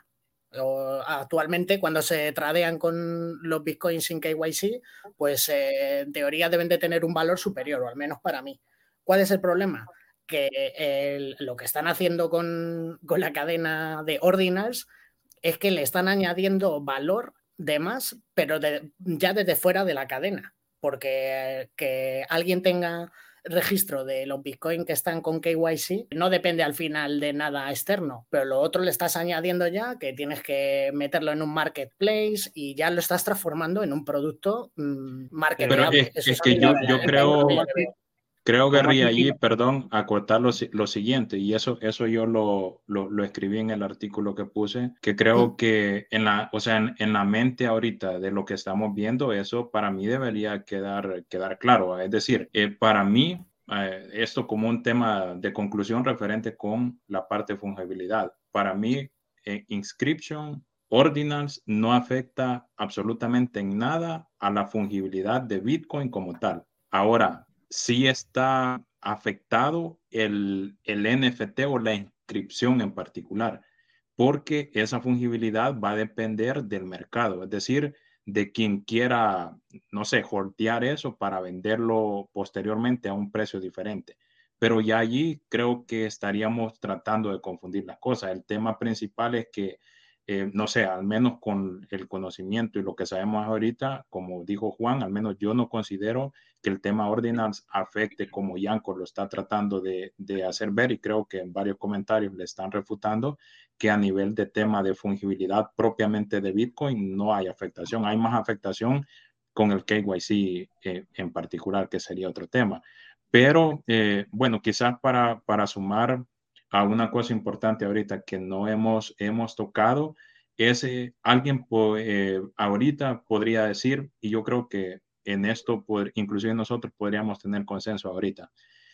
O, actualmente, cuando se tradean con los bitcoins sin K Y C, pues eh, en teoría deben de tener un valor superior, o al menos para mí. ¿Cuál es el problema? Que el, lo que están haciendo con, con la cadena de ordinals es que le están añadiendo valor de más, pero de, ya desde fuera de la cadena. Porque que alguien tenga registro de los Bitcoin que están con K Y C no depende al final de nada externo, pero lo otro le estás añadiendo ya que tienes que meterlo en un marketplace y ya lo estás transformando en un producto mmm, marketable. Pero es, Eso es es que a yo, mí yo el creo, problema que veo. creo, ¿Cómo Gary, así? allí, perdón, acotar lo, si- lo siguiente, y eso, eso yo lo, lo, lo escribí en el artículo que puse, que creo Mm. que en la, o sea, en, en la mente ahorita de lo que estamos viendo, eso para mí debería quedar, quedar claro. Es decir, eh, para mí, eh, esto como un tema de conclusión referente con la parte de fungibilidad. Para mí, eh, Inscription Ordinals no afecta absolutamente en nada a la fungibilidad de Bitcoin como tal. Ahora, sí está afectado el, el N F T o la inscripción en particular, porque esa fungibilidad va a depender del mercado, es decir, de quien quiera, no sé, holdear eso para venderlo posteriormente a un precio diferente. Pero ya allí creo que estaríamos tratando de confundir las cosas. El tema principal es que eh, no sé, al menos con el conocimiento y lo que sabemos ahorita, como dijo Juan, al menos yo no considero que el tema ordinals afecte como Yanko lo está tratando de, de hacer ver, y creo que en varios comentarios le están refutando que a nivel de tema de fungibilidad propiamente de Bitcoin no hay afectación. Hay más afectación con el K Y C eh, en particular, que sería otro tema. Pero eh, bueno, quizás para, para sumar a una cosa importante ahorita que no hemos, hemos tocado, es eh, alguien po, eh, ahorita podría decir, y yo creo que en esto, pod, inclusive nosotros podríamos tener consenso ahorita,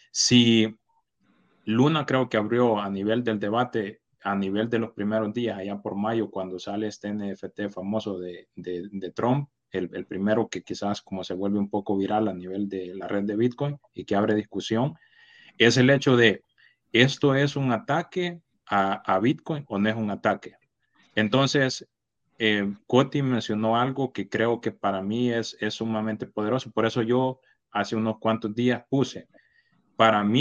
si Luna creo que abrió a nivel del debate, a nivel de los primeros días, allá por mayo, cuando sale este N F T famoso de, de, de Trump, el, el primero que quizás como se vuelve un poco viral a nivel de la red de Bitcoin y que abre discusión, es el hecho de, ¿esto es un ataque a, a Bitcoin o no es un ataque? Entonces, eh, Coti mencionó algo que creo que para mí es, es sumamente poderoso. Por eso yo hace unos cuantos días puse, para mí,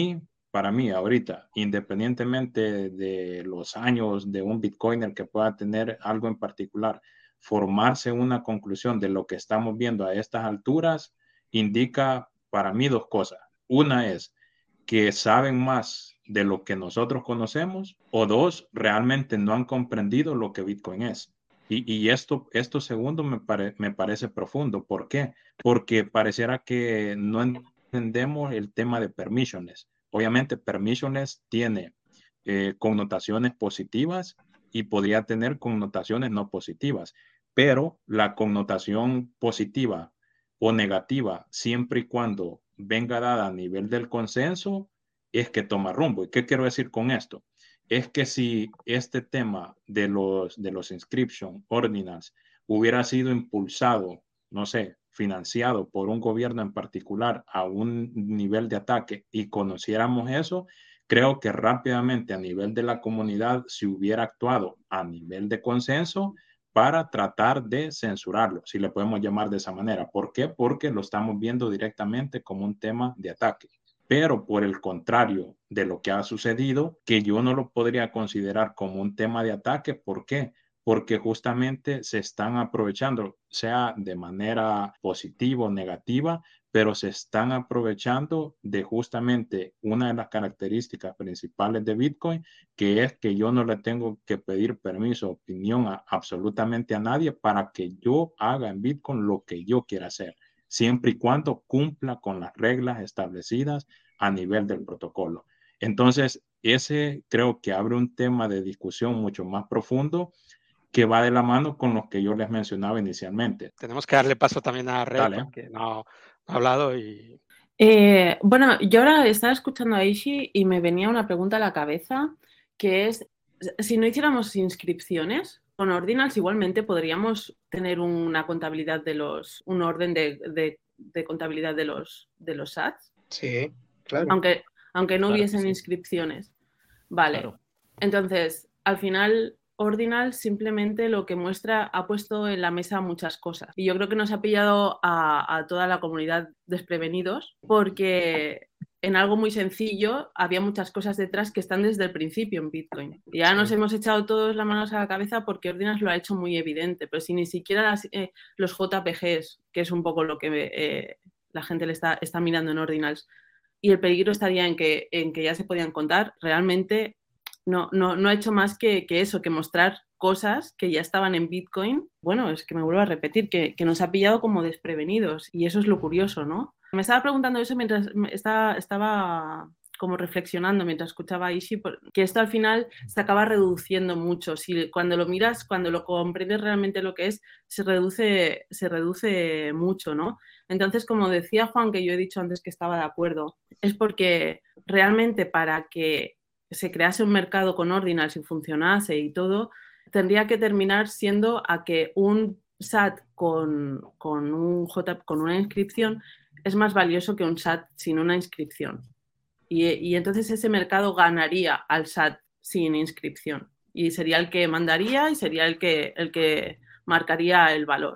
para mí ahorita, independientemente de los años de un Bitcoiner que pueda tener algo en particular, formarse una conclusión de lo que estamos viendo a estas alturas indica para mí dos cosas. Una es que saben más de lo que nosotros conocemos, o dos, realmente no han comprendido lo que Bitcoin es. Y, y esto, esto segundo me, pare, me parece profundo. ¿Por qué? Porque pareciera que no entendemos el tema de permissions. Obviamente, permissions tiene eh, connotaciones positivas y podría tener connotaciones no positivas, pero la connotación positiva o negativa, siempre y cuando venga dada a nivel del consenso, es que toma rumbo. ¿Y qué quiero decir con esto? Es que si este tema de los, de los inscription ordinals hubiera sido impulsado, no sé, financiado por un gobierno en particular a un nivel de ataque y conociéramos eso, creo que rápidamente a nivel de la comunidad se hubiera actuado a nivel de consenso para tratar de censurarlo, si le podemos llamar de esa manera. ¿Por qué? Porque lo estamos viendo directamente como un tema de ataque. Pero por el contrario de lo que ha sucedido, que yo no lo podría considerar como un tema de ataque. ¿Por qué? Porque justamente se están aprovechando, sea de manera positiva o negativa, pero se están aprovechando de justamente una de las características principales de Bitcoin, que es que yo no le tengo que pedir permiso, opinión a absolutamente a nadie para que yo haga en Bitcoin lo que yo quiera hacer, siempre y cuando cumpla con las reglas establecidas a nivel del protocolo. Entonces, ese creo que abre un tema de discusión mucho más profundo que va de la mano con lo que yo les mencionaba inicialmente. Tenemos que darle paso también a Red, Dale. porque no, no ha hablado y... Eh, bueno, yo ahora estaba escuchando a Ishi y me venía una pregunta a la cabeza, que es, si no hiciéramos inscripciones, con Ordinals igualmente podríamos tener una contabilidad de los, un orden de, de, de contabilidad de los, de los sats. Sí, claro. Aunque, aunque no Claro que hubiesen sí. inscripciones. Vale. Claro. Entonces, al final, Ordinal simplemente lo que muestra, ha puesto en la mesa muchas cosas. Y yo creo que nos ha pillado a, a toda la comunidad desprevenidos, porque en algo muy sencillo había muchas cosas detrás que están desde el principio en Bitcoin. Y ya Sí. nos hemos echado todos las manos a la cabeza porque Ordinals lo ha hecho muy evidente, pero si ni siquiera las, eh, los J P Gs, que es un poco lo que eh, la gente le está, está mirando en Ordinals, y el peligro estaría en que, en que ya se podían contar, realmente no, no, no ha hecho más que, que eso, que mostrar cosas que ya estaban en Bitcoin. Bueno, es que me vuelvo a repetir, que, que nos ha pillado como desprevenidos y eso es lo curioso, ¿no? Me estaba preguntando eso mientras estaba, estaba como reflexionando mientras escuchaba a Ishi, que esto al final se acaba reduciendo mucho. Si cuando lo miras, cuando lo comprendes realmente lo que es, se reduce, se reduce mucho, ¿no? Entonces, como decía Juan, que yo he dicho antes que estaba de acuerdo, es porque realmente para que se crease un mercado con Ordinals y funcionase y todo, tendría que terminar siendo a que un sat con, con, un J, con una inscripción es más valioso que un sat sin una inscripción. Y, y entonces ese mercado ganaría al sat sin inscripción. Y sería el que mandaría y sería el que, el que marcaría el valor.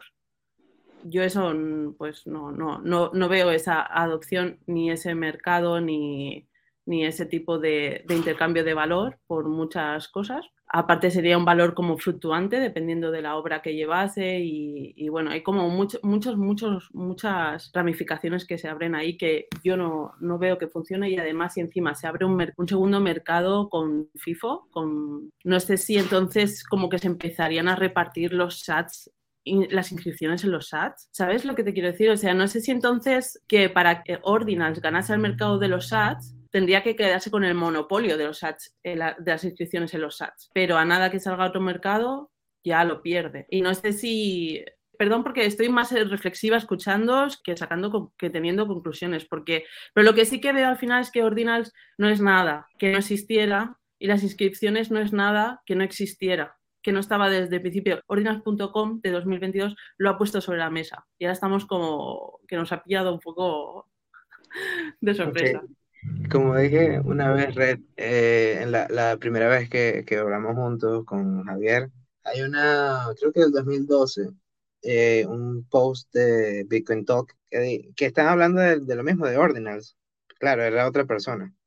Yo eso pues no, no, no, no veo esa adopción, ni ese mercado, ni, ni ese tipo de, de intercambio de valor por muchas cosas. Aparte sería un valor como fluctuante dependiendo de la obra que llevase y, y bueno, hay como mucho, muchos, muchos, muchas ramificaciones que se abren ahí que yo no, no veo que funcione y además si encima se abre un, un segundo mercado con FIFO, con, no sé si entonces como que se empezarían a repartir los sats, las inscripciones en los sats. ¿Sabes lo que te quiero decir? O sea, no sé si entonces que para que Ordinals ganase el mercado de los sats tendría que quedarse con el monopolio de los sats, de las inscripciones en los sats. Pero a nada que salga a otro mercado, ya lo pierde. Y no sé si... Perdón porque estoy más reflexiva escuchándoos que sacando que teniendo conclusiones. Porque... Pero lo que sí que veo al final es que Ordinals no es nada que no existiera y las inscripciones no es nada que no existiera, que no estaba desde el principio. Ordinals punto com de dos mil veintidós lo ha puesto sobre la mesa. Y ahora estamos como que nos ha pillado un poco de sorpresa. Okay. Como dije una vez, Red, eh, en la, la primera vez que, que hablamos juntos con Javier, hay una, creo que del dos mil doce, eh, un post de Bitcoin Talk que, que están hablando de, de lo mismo, de Ordinals. Claro, era otra persona.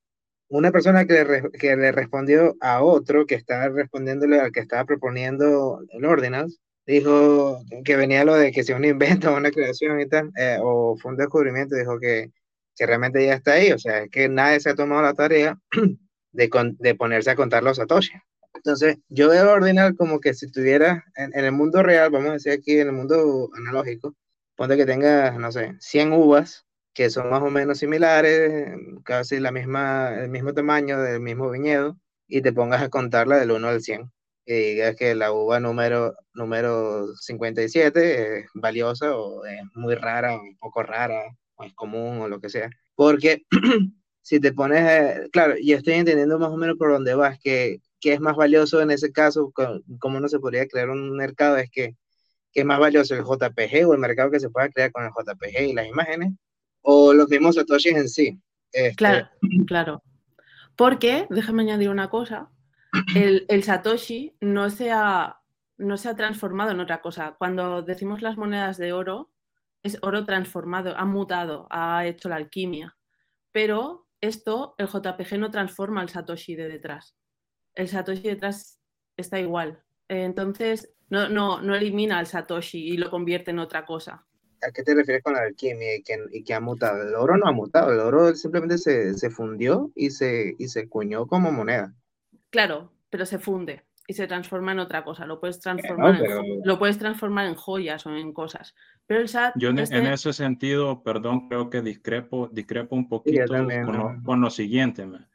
una persona que le, re- que le respondió a otro que estaba respondiéndole al que estaba proponiendo el Ordinals, dijo que venía lo de que si un invento o una creación y tal, eh, o fue un descubrimiento, dijo que, que realmente ya está ahí, o sea, es que nadie se ha tomado la tarea de, con- de ponerse a contar los satoshi. Entonces, yo veo Ordinal como que si tuviera en, en el mundo real, vamos a decir aquí en el mundo analógico, ponte que tengas, no sé, cien uvas, que son más o menos similares, casi la misma, el mismo tamaño del mismo viñedo, y te pongas a contarla del uno al cien. Y digas que la uva número, número cincuenta y siete es valiosa o es muy rara o un poco rara o es común o lo que sea. Porque si te pones, eh, claro, y estoy entendiendo más o menos por dónde vas, que, que es más valioso en ese caso, co- cómo no se podría crear un mercado, es que, que es más valioso el J P G o el mercado que se pueda crear con el J P G y las imágenes, o los mismos satoshis en sí. Este, Claro, claro. Porque, déjame añadir una cosa, el, el Satoshi no se, ha, no se ha transformado en otra cosa. Cuando decimos las monedas de oro, es oro transformado, ha mutado, ha hecho la alquimia. Pero esto, el J P G no transforma el Satoshi de detrás. El Satoshi detrás está igual. Entonces, no, no, no elimina el Satoshi y lo convierte en otra cosa. ¿A qué te refieres con la alquimia y que, y que ha mutado? El oro no ha mutado, el oro simplemente se, se fundió y se, y se cuñó como moneda. Claro, pero se funde y se transforma en otra cosa. Lo puedes transformar, Bueno, en, pero... jo- lo puedes transformar en joyas o en cosas. Pero el S A T, Yo en, en este, ese sentido, perdón, creo que discrepo, discrepo un Sí, yo poquito también, con lo, ¿no? con lo siguiente. man.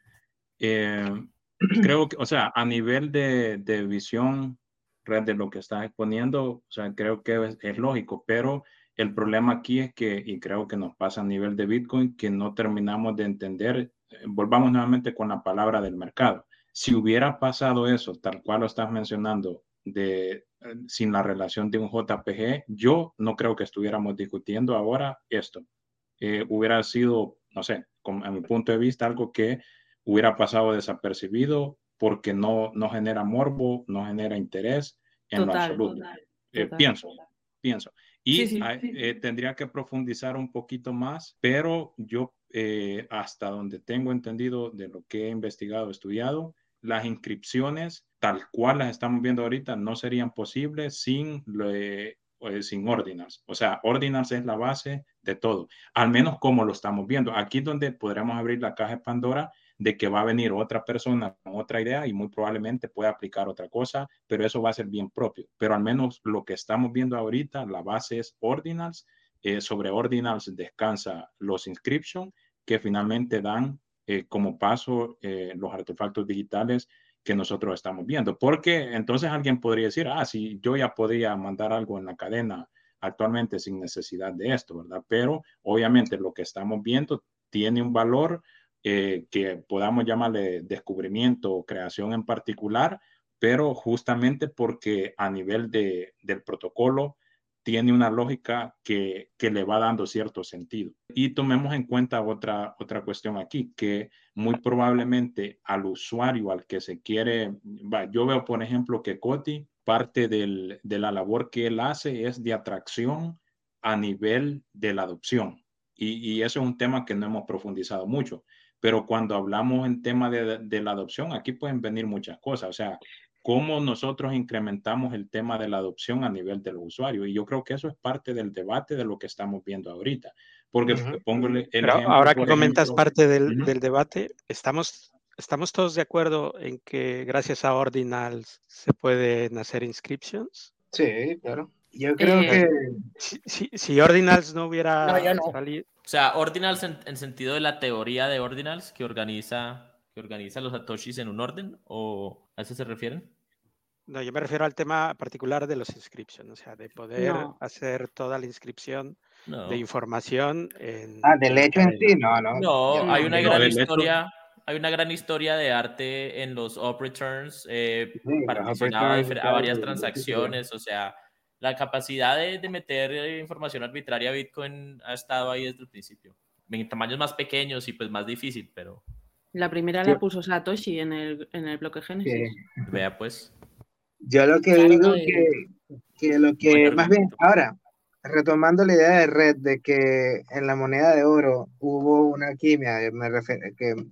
Eh, creo que, o sea, a nivel de, de visión red de lo que estás exponiendo, o sea, creo que es, es lógico, pero el problema aquí es que, y creo que nos pasa a nivel de Bitcoin, que no terminamos de entender, eh, volvamos nuevamente con la palabra del mercado. Si hubiera pasado eso, tal cual lo estás mencionando, de, eh, sin la relación de un J P G, yo no creo que estuviéramos discutiendo ahora esto. Eh, hubiera sido, no sé, con, a mi punto de vista, algo que hubiera pasado desapercibido porque no, no genera morbo, no genera interés en lo total, absoluto. total, Eh, total. pienso, pienso. Sí, Y sí. eh, tendría que profundizar un poquito más, pero yo eh, hasta donde tengo entendido de lo que he investigado, estudiado, las inscripciones tal cual las estamos viendo ahorita no serían posibles sin, eh, sin ordinals. O sea, ordinals es la base de todo, al menos como lo estamos viendo. Aquí es donde podremos abrir la caja de Pandora de que va a venir otra persona con otra idea y muy probablemente pueda aplicar otra cosa, pero eso va a ser bien propio. Pero al menos lo que estamos viendo ahorita, la base es ordinals. Eh, sobre ordinals descansa los inscription que finalmente dan eh, como paso eh, los artefactos digitales que nosotros estamos viendo. Porque entonces alguien podría decir, ah, si yo ya podría mandar algo en la cadena actualmente sin necesidad de esto, ¿verdad? Pero obviamente lo que estamos viendo tiene un valor eh, que podamos llamarle descubrimiento o creación en particular, pero justamente porque a nivel de, del protocolo tiene una lógica que, que le va dando cierto sentido. Y tomemos en cuenta otra, otra cuestión aquí, que muy probablemente al usuario al que se quiere, va, yo veo por ejemplo que Coti, parte del, de la labor que él hace es de atracción a nivel de la adopción. Y, y eso es un tema que no hemos profundizado mucho. Pero cuando hablamos en tema de, de la adopción, aquí pueden venir muchas cosas. O sea, cómo nosotros incrementamos el tema de la adopción a nivel de los usuarios. Y yo creo que eso es parte del debate de lo que estamos viendo ahorita. Porque Ujú. pongo el, el Pero ejemplo, ahora que por comentas ejemplo, parte del, uh-huh. del debate, estamos, estamos todos de acuerdo en que gracias a Ordinals se pueden hacer inscriptions. Sí, claro. Yo creo Eh, que... Si, si, si Ordinals no hubiera No, yo no. salido. O sea, Ordinals en, en sentido de la teoría de Ordinals que organiza, que organiza los satoshis en un orden, ¿o a eso se refieren? No, yo me refiero al tema particular de los inscriptions, o sea, de poder no. hacer toda la inscripción No. de información en, Ah, del en la hecho en sí, cadena. no, no. No, Yo No. hay una digo, gran el hecho- historia, hay una gran historia de arte en los op returns, eh, sí, los particionado a, operators y difer- a tal, varias sí, sí, sí. transacciones, o sea, la capacidad de, de meter eh, información arbitraria a Bitcoin ha estado ahí desde el principio. En tamaños más pequeños y pues más difícil, pero La primera Yo, la puso Satoshi en el, en el bloque Génesis. que- vea pues, yo lo que Claro, digo no, que, eh, que lo buen que, más bien, argumento. ahora, retomando la idea de Red de que en la moneda de oro hubo una alquimia, me refiero, que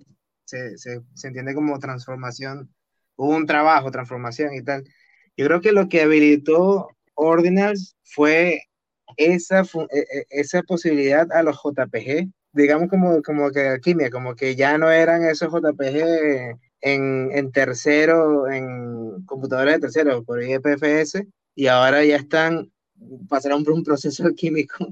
se, se, se entiende como transformación, hubo un trabajo, transformación y tal. Yo creo que lo que habilitó Ordinals fue esa, esa posibilidad a los J P G, digamos como, como que alquimia, como que ya no eran esos J P G en, en tercero, en computadores de tercero, por I P F S, y ahora ya están, pasaron por un proceso alquímico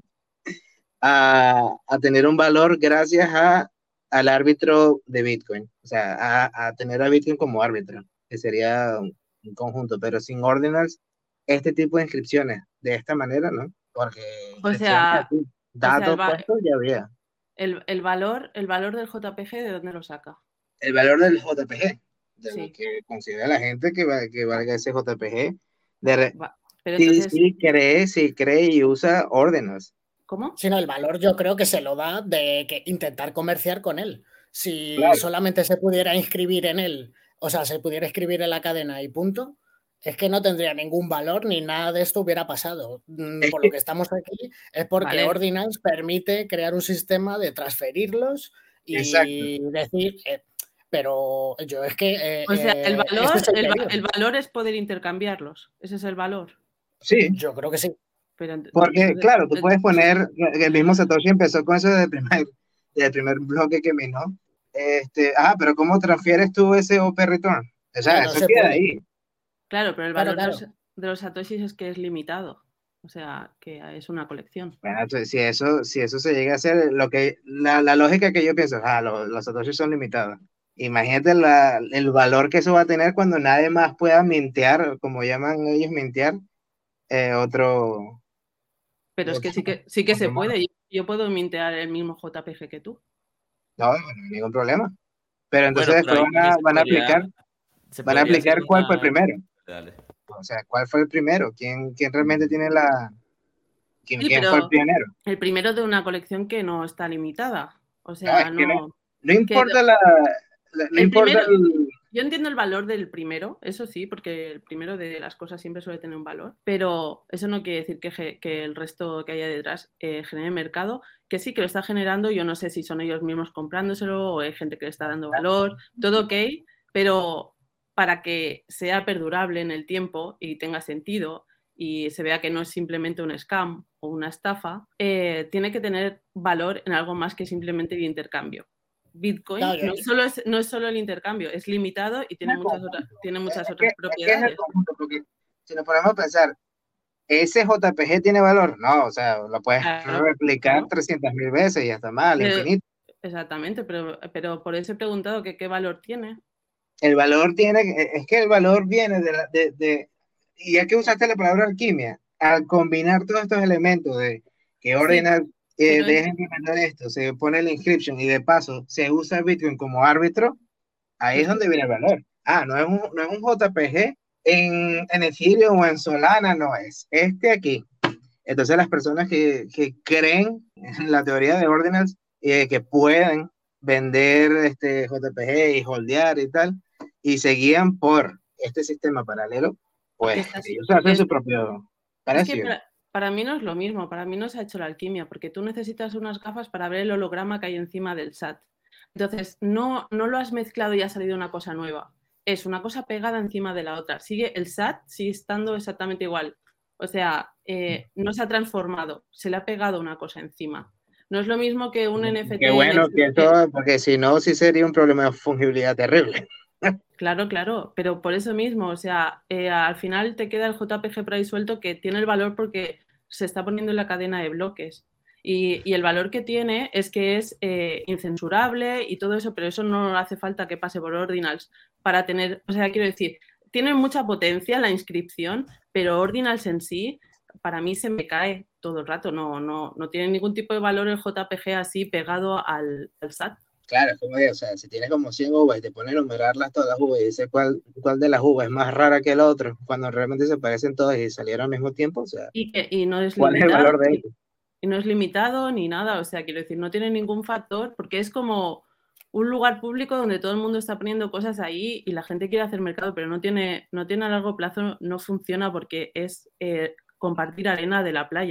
a, a tener un valor gracias a, al árbitro de Bitcoin, o sea, a, a tener a Bitcoin como árbitro, que sería un, un conjunto, pero sin Ordinals, este tipo de inscripciones, de esta manera, ¿no? Porque o sea, así, datos o sea, el, puestos ya había. El, el, valor, el valor del J P G, ¿de dónde lo saca? El valor del J P G, de sí. lo que considera la gente que, va, que valga ese J P G. De re... Va, pero sí, entonces... sí, cree, sí cree y usa órdenes. ¿Cómo? Sí, no, el valor yo creo que se lo da de que intentar comerciar con él. Si claro. solamente se pudiera inscribir en él, o sea, se pudiera escribir en la cadena y punto, es que no tendría ningún valor ni nada de esto hubiera pasado. Es Por que... lo que estamos aquí es porque vale. Ordinals permite crear un sistema de transferirlos y Exacto. decir... Eh, pero yo es que... Eh, o sea, el valor, este el, el valor es poder intercambiarlos. Ese es el valor. Sí. Yo creo que sí. Pero, porque, entonces, claro, tú puedes poner... El mismo Satoshi empezó con eso desde el primer, desde el primer bloque que minó. Este, ah, pero ¿cómo transfieres tú ese O P return? O sea, no, eso no queda puede. ahí. Claro, pero el valor claro, claro. de los satoshis es que es limitado. O sea, que es una colección. Bueno, entonces, si eso, si eso se llega a hacer, lo que, la, la lógica que yo pienso, ah, los, los satoshis son limitados. Imagínate la, el valor que eso va a tener cuando nadie más pueda mintear, como llaman ellos mintear, eh, otro... Pero otro, es que sí que, sí que se puede. Yo, yo puedo mintear el mismo J P G que tú. No, no hay ningún problema. Pero entonces bueno, pero después van a, van a podría, aplicar, van a aplicar cuál una... fue el primero. Dale. O sea, ¿cuál fue el primero? ¿Quién, quién realmente tiene la... ¿Quién, sí, quién fue el primero? El primero de una colección que no está limitada. O sea, no... no, no, no importa que, la... la no el importa primero, el... Yo entiendo el valor del primero, eso sí, porque el primero de las cosas siempre suele tener un valor, pero eso no quiere decir que, que el resto que haya detrás eh, genere mercado, que sí que lo está generando, yo no sé si son ellos mismos comprándoselo o hay gente que le está dando valor, todo ok, pero para que sea perdurable en el tiempo y tenga sentido y se vea que no es simplemente un scam o una estafa, eh, tiene que tener valor en algo más que simplemente el intercambio. Bitcoin claro, no, solo es, no es solo el intercambio, es limitado y tiene muchas otras, tiene muchas es otras que, propiedades. Es que es conjunto, porque si nos ponemos a pensar, ¿ese J P G tiene valor? No, o sea, lo puedes claro, replicar claro. trescientas mil veces y hasta más, al infinito. Exactamente, pero, pero por eso he preguntado que qué valor tiene. El valor tiene, es que el valor viene de, la, de, de y ya que usaste la palabra alquimia, al combinar todos estos elementos de que ordena... Sí. Eh, deja implementar esto, se pone la inscription y de paso se usa Bitcoin como árbitro, ahí es donde viene el valor. Ah, no es un, no es un J P G en, en Ethereum o en Solana, no es. Este aquí. Entonces las personas que, que creen en la teoría de Ordinals eh, que pueden vender este J P G y holdear y tal, y se guían por este sistema paralelo, pues ellos hacen su propio precio. Es que para, para mí no es lo mismo, para mí no se ha hecho la alquimia, porque tú necesitas unas gafas para ver el holograma que hay encima del S A T. Entonces, no, no lo has mezclado y ha salido una cosa nueva. Es una cosa pegada encima de la otra. Sigue el S A T, sigue estando exactamente igual. O sea, eh, no se ha transformado, se le ha pegado una cosa encima. No es lo mismo que un N F T. Qué bueno que eso, porque si no, sí sería un problema de fungibilidad terrible. Claro, claro, pero por eso mismo, o sea, eh, al final te queda el J P G por ahí suelto que tiene el valor porque se está poniendo en la cadena de bloques. Y, y el valor que tiene es que es eh, incensurable y todo eso, pero eso no hace falta que pase por Ordinals para tener, o sea, quiero decir, tiene mucha potencia la inscripción, pero Ordinals en sí, para mí se me cae todo el rato, no, no, no tiene ningún tipo de valor el J P G así pegado al, al S A T. Claro, es como que, o sea, si tienes como cien uvas y te ponen a enumerarlas todas las uvas y dices cuál, cuál de las uvas es más rara que el otro, cuando realmente se parecen todas y salieron al mismo tiempo, o sea, y, que, y no es ¿cuál limitado, es el valor de ello? Y no es limitado ni nada, o sea, quiero decir, no tiene ningún factor porque es como un lugar público donde todo el mundo está poniendo cosas ahí y la gente quiere hacer mercado, pero no tiene, no tiene a largo plazo, no funciona porque es eh, compartir arena de la playa.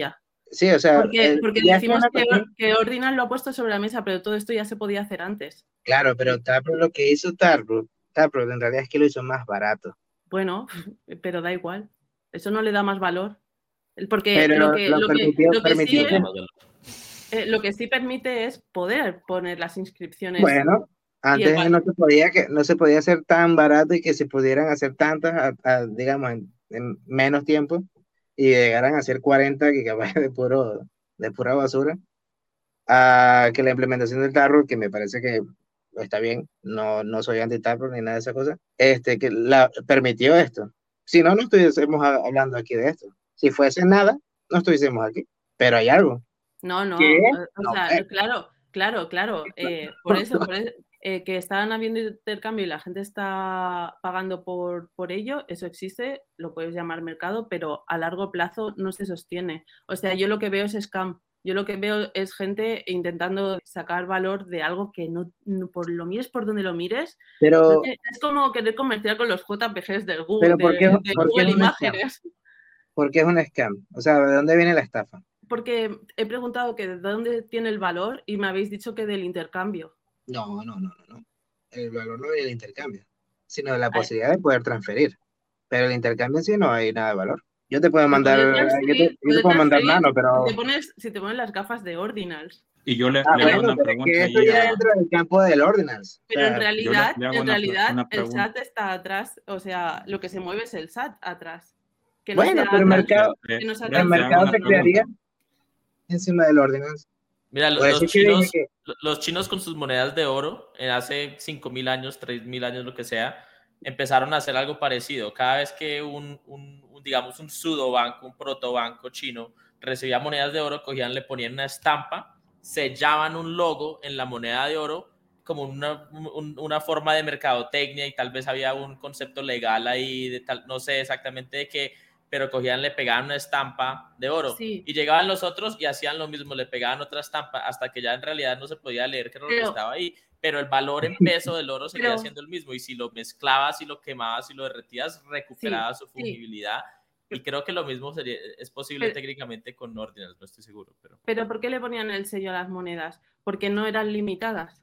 Sí, o sea, Porque, eh, porque ya es decimos una que, cuestión- que Ordinal lo ha puesto sobre la mesa, pero todo esto ya se podía hacer antes. claro, pero Taproot, lo que hizo Taproot, Taproot en realidad es que lo hizo más barato. Bueno, pero da igual. Eso no le da más valor. Porque Pero lo que, lo lo que, permitió, lo que sí permitió Sí, le da que, más valor. eh, lo que sí permite es poder poner las inscripciones. bueno, y el antes valor. no se podía que no se podía hacer tan barato y que se pudieran hacer tantas, a- a, digamos, en, en menos tiempo y llegaran a ser cuarenta gigabytes de puro, de pura basura, a que la implementación del Taproot, que me parece que está bien, no, no soy anti-Taproot ni nada de esa cosa, este, que la, permitió esto. Si no, no estuviésemos a- hablando aquí de esto. Si fuese nada, no estuviésemos aquí. Pero hay algo. No, no. ¿Qué? O, o No, sea, eh, claro, claro, claro. eh, por eso, por eso eh, que están habiendo intercambio y la gente está pagando por, por ello, eso existe, lo puedes llamar mercado, pero a largo plazo no se sostiene. O sea, yo lo que veo es scam. Yo lo que veo es gente intentando sacar valor de algo que no, no por lo mires por donde lo mires, no pero, te- es como querer comerciar con los J P Gs del Google, pero ¿por de, qué, de por qué es Google un scam? Imágenes. ¿Por qué es un scam? O sea, ¿de dónde viene la estafa? Porque he preguntado que de dónde tiene el valor y me habéis dicho que del intercambio. No, no, no, no, no. El valor no viene del intercambio, sino de la Ay, posibilidad de poder transferir. Pero el intercambio en sí no hay nada de valor. Yo te puedo de mandar, poder yo te, transferir, yo te poder puedo mandar transferir nano, si te pero pones, si te pones las gafas de Ordinals. Y yo le, ah, le hago bueno, una pero es que pregunta esto allí ya a, entra en el campo del ordinals. O Pero en sea, yo le, realidad, le hago en una, pre- realidad una el pregunta. S A T está atrás, o sea, lo que se mueve es el S A T atrás. Que no bueno, sea pero el tan, mercado, Le, que no sea le, el tan le hago mercado una se sofisticado. crearía pregunta. encima del ordinals. Mira, lo- Por los eso es que dije chinos, que, lo- los chinos con sus monedas de oro, en hace cinco mil años, tres mil años, lo que sea, empezaron a hacer algo parecido. Cada vez que un, un, un, digamos, un pseudobanco, un protobanco chino recibía monedas de oro, cogían, le ponían una estampa, sellaban un logo en la moneda de oro como una, un, una forma de mercadotecnia, y tal vez había un concepto legal ahí, de tal, no sé exactamente de qué, pero cogían, le pegaban una estampa de oro, Sí, y llegaban los otros y hacían lo mismo, le pegaban otra estampa hasta que ya en realidad no se podía leer qué era lo que pero, estaba ahí, pero el valor en peso del oro seguía pero siendo el mismo, y si lo mezclabas y lo quemabas y lo derretías, sí, recuperaba su sí. fungibilidad. Y creo que lo mismo sería, es posible Pero, técnicamente con Ordinals, no estoy seguro, pero... pero ¿por qué le ponían el sello a las monedas? Porque no eran limitadas.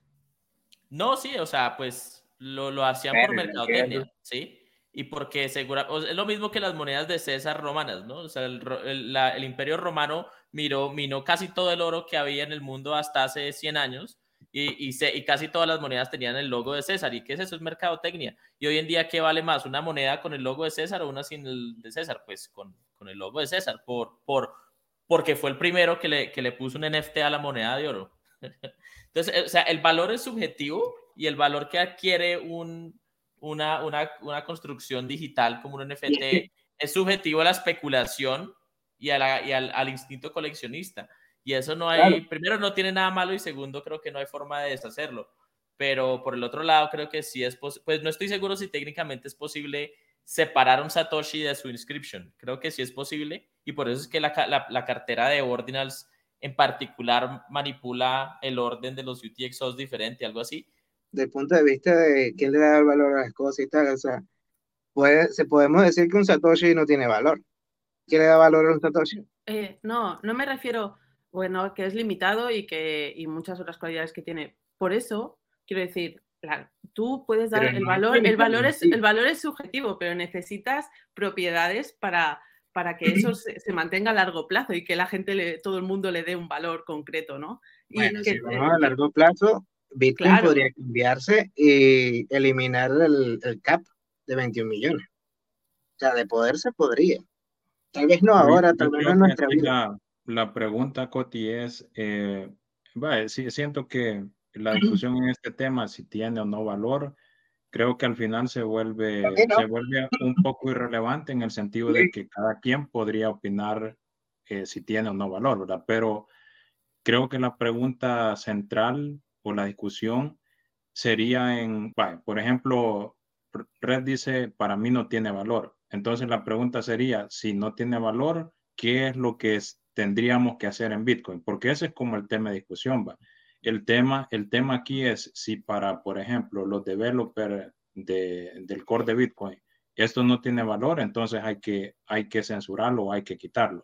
No, sí, o sea, pues lo, lo hacían por bueno, yo entiendo. mercadotecnia, ¿sí? Y porque segura, o sea, es lo mismo que las monedas de César romanas, ¿no? O sea, el, ro- el- la- el Imperio Romano miró, minó casi todo el oro que había en el mundo hasta hace cien años, y, y, se- y casi todas las monedas tenían el logo de César. ¿Y qué es eso? Es mercadotecnia. Y hoy en día, ¿qué vale más? ¿Una moneda con el logo de César o una sin el de César? Pues con, con el logo de César, por, por, porque fue el primero que le, que le puso un N F T a la moneda de oro. Entonces, eh, o sea, el valor es subjetivo, y el valor que adquiere un, una, una, una construcción digital como un Y es que, N F T es subjetivo a la especulación y, a la, y al, al instinto coleccionista. Y eso no claro, hay, primero, no tiene nada malo, y segundo, creo que no hay forma de deshacerlo. Pero por el otro lado, creo que sí es posible, pues no estoy seguro si técnicamente es posible separar un Satoshi de su inscription. Creo que sí es posible, y por eso es que la, la, la cartera de Ordinals en particular manipula el orden de los U T X Os diferente, algo así. desde el punto de vista de quién le da el valor a las cosas y tal, o sea, puede, se podemos decir que un Satoshi no tiene valor. ¿Quién le da valor a un Satoshi? Eh, no, no me refiero, bueno, que es limitado y que y muchas otras cualidades que tiene. Por eso, quiero decir, la- tú puedes Pero dar el no es valor, el limitado valor en es, sí. el valor es subjetivo, pero necesitas propiedades para, para que eso se, se mantenga a largo plazo y que la gente, le, todo el mundo le dé un valor concreto, ¿no? Y Bueno, que, si vamos a que- largo plazo, Bitcoin claro, podría cambiarse y eliminar el, el cap de veintiún millones. O sea, de poder se podría. Tal vez no Pero ahora, yo tal vez no en creo que nuestra aquí vida. la, la pregunta, Coti, es, eh, vaya, sí, siento que la discusión en este tema, si tiene o no valor, creo que al final se A mí vuelve, no. se vuelve un poco irrelevante, en el sentido de que cada quien podría opinar eh, si tiene o no valor, ¿verdad? Pero creo que la pregunta central o la discusión sería en, vaya, por ejemplo, Red dice, para mí no tiene valor. Entonces la pregunta sería, si no tiene valor, ¿qué es lo que es, tendríamos que hacer en Bitcoin? Porque ese es como el tema de discusión, va. El tema, el tema aquí es si para, por ejemplo, los developers de, del core de Bitcoin, esto no tiene valor, entonces hay que, hay que censurarlo o hay que quitarlo.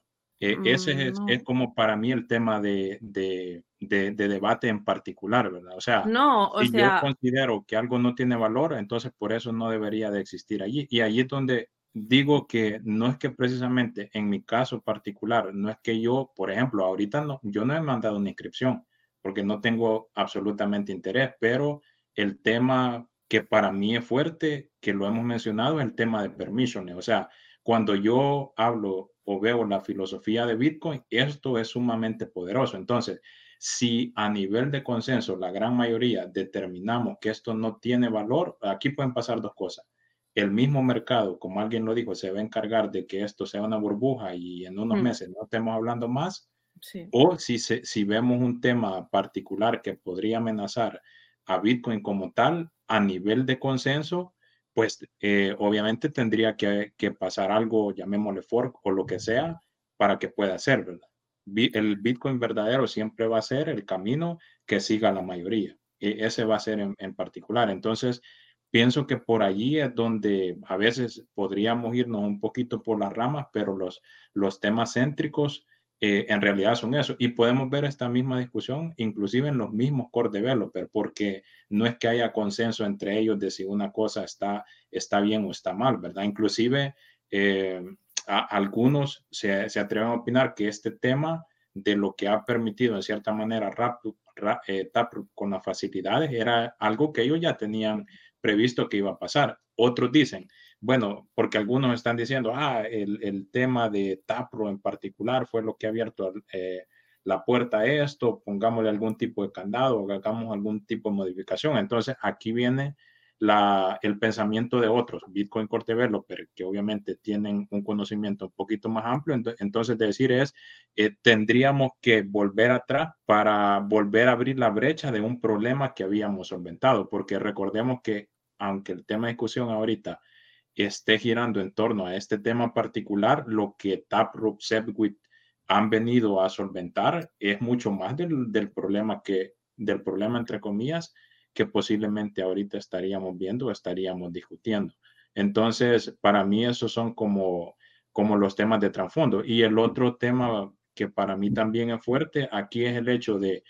Eh, Mm, ese es, no. es como para mí el tema de, de, de, de debate en particular, ¿verdad? O sea, No, o si yo sea, considero que algo no tiene valor, entonces por eso no debería de existir allí. Y allí es donde digo que no es que precisamente en mi caso particular, no es que yo, por ejemplo, ahorita no, yo no he mandado una inscripción porque no tengo absolutamente interés, pero el tema que para mí es fuerte, que lo hemos mencionado, es el tema de permissiones. O sea, cuando yo hablo o veo la filosofía de Bitcoin, esto es sumamente poderoso. Entonces, si a nivel de consenso la gran mayoría determinamos que esto no tiene valor, aquí pueden pasar dos cosas. El mismo mercado, como alguien lo dijo, se va a encargar de que esto sea una burbuja y en unos mm, meses no estemos hablando más. sí. O si, se, si vemos un tema particular que podría amenazar a Bitcoin como tal, a nivel de consenso, pues eh, obviamente tendría que, que pasar algo, llamémosle fork o lo que sea, para que pueda ser, ¿verdad? El Bitcoin verdadero siempre va a ser el camino que siga la mayoría. E ese va a ser en, en particular. Entonces, pienso que por allí es donde a veces podríamos irnos un poquito por las ramas, pero los, los temas céntricos eh, en realidad son eso. Y podemos ver esta misma discusión inclusive en los mismos core developers, porque no es que haya consenso entre ellos de si una cosa está, está bien o está mal, ¿verdad? Inclusive eh, a, algunos se, se atreven a opinar que este tema de lo que ha permitido en cierta manera rap, rap, eh, Taproot con las facilidades era algo que ellos ya tenían previsto que iba a pasar. Otros dicen, bueno, porque algunos están diciendo, ah, el, el tema de Taproot en particular fue lo que ha abierto eh, la puerta a esto, pongámosle algún tipo de candado o hagamos algún tipo de modificación. Entonces, aquí viene la, el pensamiento de otros, Bitcoin Core Developer, que obviamente tienen un conocimiento un poquito más amplio. Entonces, de decir es, eh, tendríamos que volver atrás para volver a abrir la brecha de un problema que habíamos solventado, porque recordemos que aunque el tema de discusión ahorita esté girando en torno a este tema particular, lo que Taproot, Segwit han venido a solventar es mucho más del, del problema que, del problema entre comillas, que posiblemente ahorita estaríamos viendo o estaríamos discutiendo. Entonces, para mí esos son como, como los temas de trasfondo. Y el otro tema que para mí también es fuerte, aquí es el hecho de,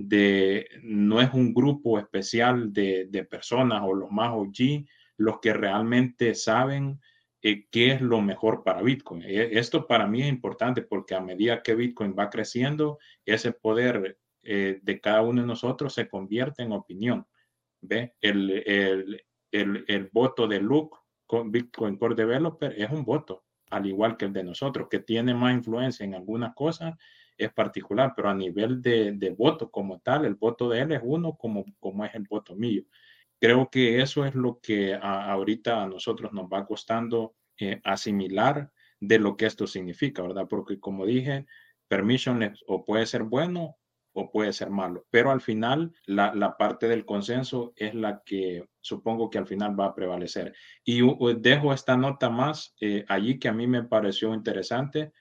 de no es un grupo especial de, de personas o los más O G, los que realmente saben eh, qué es lo mejor para Bitcoin. Eh, esto para mí es importante porque a medida que Bitcoin va creciendo, ese poder eh, de cada uno de nosotros se convierte en opinión. ¿Ve? El, el, el, el voto de Luke con Bitcoin Core Developer es un voto, al igual que el de nosotros, que tiene más influencia en algunas cosas, es particular, pero a nivel de, de voto como tal, el voto de él es uno como, como es el voto mío. Creo que eso es lo que a, ahorita a nosotros nos va costando eh, asimilar de lo que esto significa, ¿verdad? Porque como dije, permissionless o puede ser bueno o puede ser malo, pero al final la, la parte del consenso es la que supongo que al final va a prevalecer. Y uh, dejo esta nota más eh, allí que a mí me pareció interesante,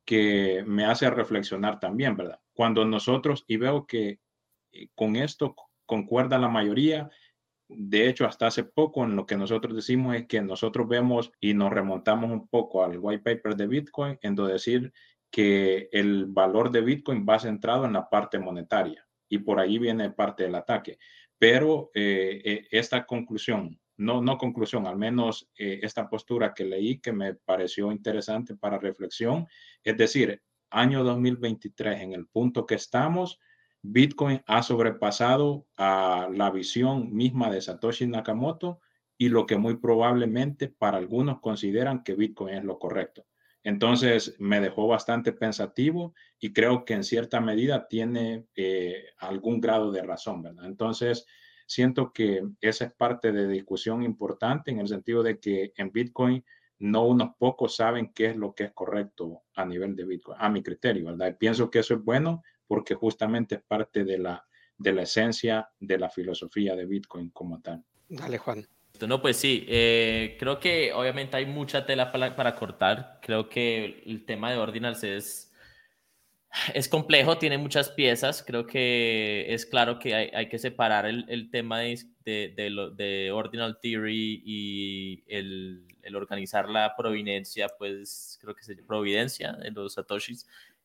que me hace reflexionar también, ¿verdad? Cuando nosotros, y veo que eh, con esto concuerda la mayoría. De hecho, hasta hace poco en lo que nosotros decimos es que nosotros vemos y nos remontamos un poco al white paper de Bitcoin, en donde decir que el valor de Bitcoin va centrado en la parte monetaria y por ahí viene parte del ataque. Pero eh, eh, esta conclusión, no, no conclusión, al menos eh, esta postura que leí que me pareció interesante para reflexión, es decir, año dos mil veintitrés, en el punto que estamos, Bitcoin ha sobrepasado a la visión misma de Satoshi Nakamoto y lo que muy probablemente para algunos consideran que Bitcoin es lo correcto. Entonces me dejó bastante pensativo y creo que en cierta medida tiene eh, algún grado de razón, ¿verdad? Entonces siento que esa es parte de discusión importante en el sentido de que en Bitcoin no unos pocos saben qué es lo que es correcto a nivel de Bitcoin, a mi criterio, ¿verdad? Y pienso que eso es bueno porque justamente es parte de la, de la esencia de la filosofía de Bitcoin como tal. Dale, Juan. No, pues sí, eh, creo que obviamente hay mucha tela para, para cortar. Creo que el tema de Ordinals es, es complejo, tiene muchas piezas. Creo que es claro que hay, hay que separar el, el tema de, de, de, lo, de Ordinal Theory y el, el organizar la providencia, pues creo que es providencia de los Satoshis.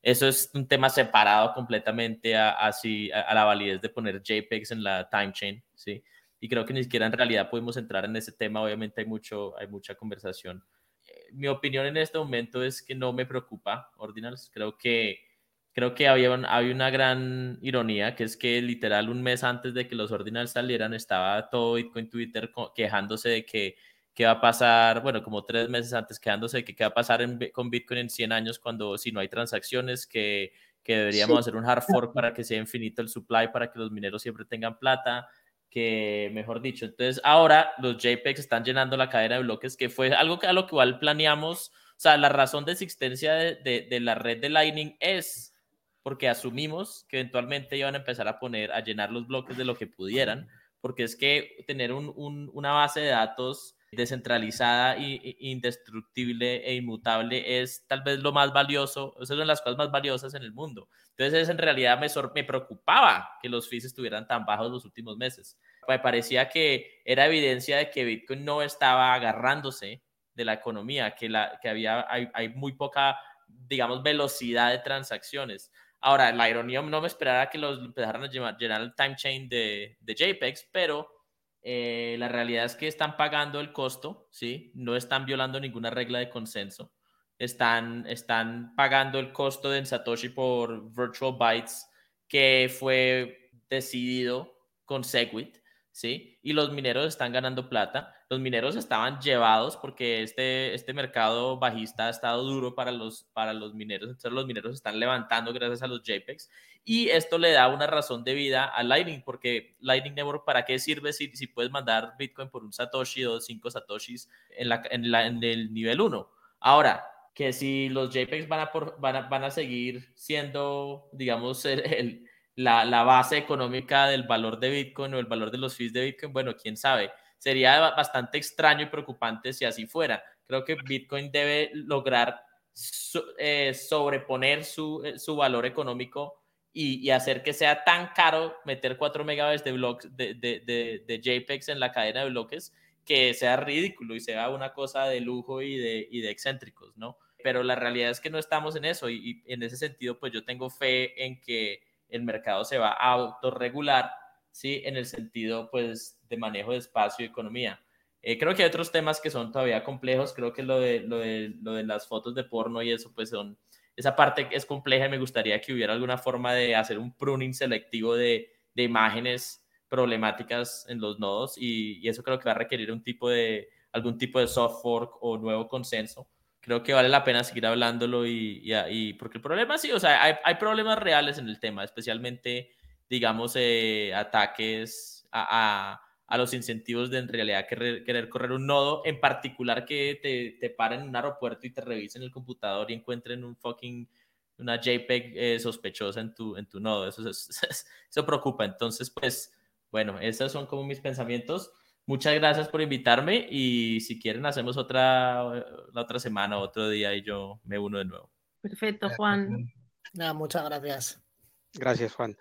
eso es un tema separado completamente a, a, a, a la validez de poner JPEGs en la time chain, ¿sí? Y creo que ni siquiera en realidad podemos entrar en ese tema. Obviamente hay, mucho, hay mucha conversación. Eh, mi opinión en este momento es que no me preocupa Ordinals. Creo que, creo que había, un, había una gran ironía, que es que literal un mes antes de que los Ordinals salieran estaba todo Bitcoin Twitter quejándose de que qué va a pasar, bueno, como tres meses antes quejándose de que qué va a pasar en, con Bitcoin en cien años cuando si no hay transacciones, que, que deberíamos sí. hacer un hard fork para que sea infinito el supply, para que los mineros siempre tengan plata, que mejor dicho. Entonces ahora los JPEGs están llenando la cadena de bloques, que fue algo que a lo que igual planeamos. O sea, la razón de existencia de, de, de la red de Lightning es porque asumimos que eventualmente iban a empezar a poner, a llenar los bloques de lo que pudieran, porque es que tener un, un, una base de datos descentralizada e indestructible e inmutable es tal vez lo más valioso, esas son las cosas más valiosas en el mundo. Entonces en realidad me, me preocupaba que los fees estuvieran tan bajos los últimos meses. Me parecía que era evidencia de que Bitcoin no estaba agarrándose de la economía, que, la, que había, hay, hay muy poca, digamos, velocidad de transacciones. Ahora, la ironía no me esperaba que los empezaran a llenar, llenar el time chain de, de JPEGs, pero eh, la realidad es que están pagando el costo, ¿sí? No están violando ninguna regla de consenso. Están, están pagando el costo de Satoshi por Virtual Bytes que fue decidido con Segwit, ¿sí? Y los mineros están ganando plata. Los mineros estaban llevados porque este, este mercado bajista ha estado duro para los, para los mineros. Entonces los mineros están levantando gracias a los JPEGs. Y esto le da una razón de vida a Lightning, porque Lightning Network, ¿para qué sirve si, si puedes mandar Bitcoin por un Satoshi o cinco Satoshis en, la, en, la, en el nivel uno? Ahora, que si los JPEGs van a, por, van a, van a seguir siendo, digamos, el, el, la, la base económica del valor de Bitcoin o el valor de los fees de Bitcoin, bueno, quién sabe. Sería bastante extraño y preocupante si así fuera. Creo que Bitcoin debe lograr so, eh, sobreponer su, eh, su valor económico y, y hacer que sea tan caro meter cuatro megabytes de, blocks, de, de, de, de JPEGs en la cadena de bloques que sea ridículo y sea una cosa de lujo y de, y de excéntricos, ¿no? Pero la realidad es que no estamos en eso y, y en ese sentido, pues yo tengo fe en que el mercado se va a autorregular, ¿sí? En el sentido, pues, de manejo de espacio y economía. Eh, creo que hay otros temas que son todavía complejos. Creo que lo de, lo de, lo de las fotos de porno y eso, pues, son... Esa parte es compleja y me gustaría que hubiera alguna forma de hacer un pruning selectivo de, de imágenes problemáticas en los nodos y, y eso creo que va a requerir un tipo de, algún tipo de soft fork o nuevo consenso. Creo que vale la pena seguir hablándolo y, y, y porque el problema sí, o sea, hay, hay problemas reales en el tema, especialmente, digamos, eh, ataques a, a, a los incentivos de en realidad querer, querer correr un nodo, en particular que te, te paren en un aeropuerto y te revisen el computador y encuentren un fucking, una JPEG eh, sospechosa en tu, en tu nodo. Eso, eso, eso preocupa. Entonces, pues, bueno, esos son como mis pensamientos. Muchas gracias por invitarme y si quieren hacemos otra la otra semana, otro día y yo me uno de nuevo. Perfecto, Juan. No, muchas gracias. Gracias, Juan.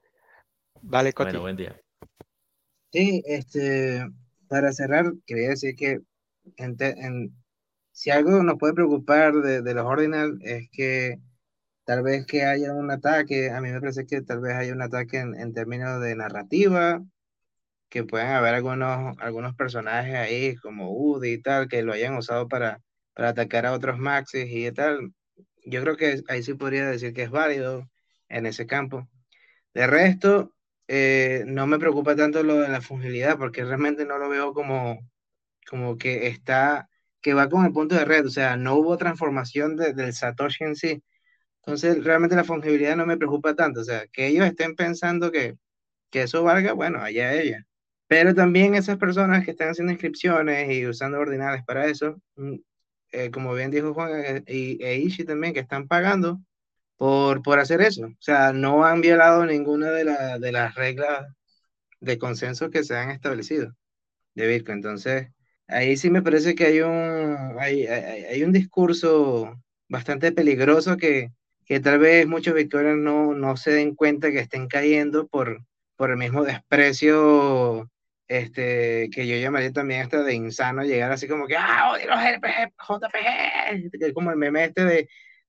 Vale, Coti. Bueno, buen día. Sí, este, para cerrar, quería decir que en te, en, si algo nos puede preocupar de, de los Ordinals es que tal vez que haya un ataque, a mí me parece que tal vez haya un ataque en, en términos de narrativa, que puedan haber algunos, algunos personajes ahí como Udi y tal, que lo hayan usado para, para atacar a otros maxis y tal. Yo creo que ahí sí podría decir que es válido en ese campo. De resto, eh, no me preocupa tanto lo de la fungibilidad, porque realmente no lo veo como, como que está, que va con el punto de red, o sea, no hubo transformación de, del Satoshi en sí. Entonces, realmente la fungibilidad no me preocupa tanto, o sea, que ellos estén pensando que, que eso valga, bueno, allá ella. Pero también esas personas que están haciendo inscripciones y usando ordinales para eso, eh, como bien dijo Juan eh, y e Ishi también, que están pagando por, por hacer eso. O sea, no han violado ninguna de, la, de las reglas de consenso que se han establecido de Bitcoin. Entonces, ahí sí me parece que hay un, hay, hay, hay un discurso bastante peligroso que, que tal vez muchos bitcoiners no, no se den cuenta que estén cayendo por, por el mismo desprecio este, que yo llamaría también hasta de insano, llegar así como que, ah, odio los J P G, como el meme este de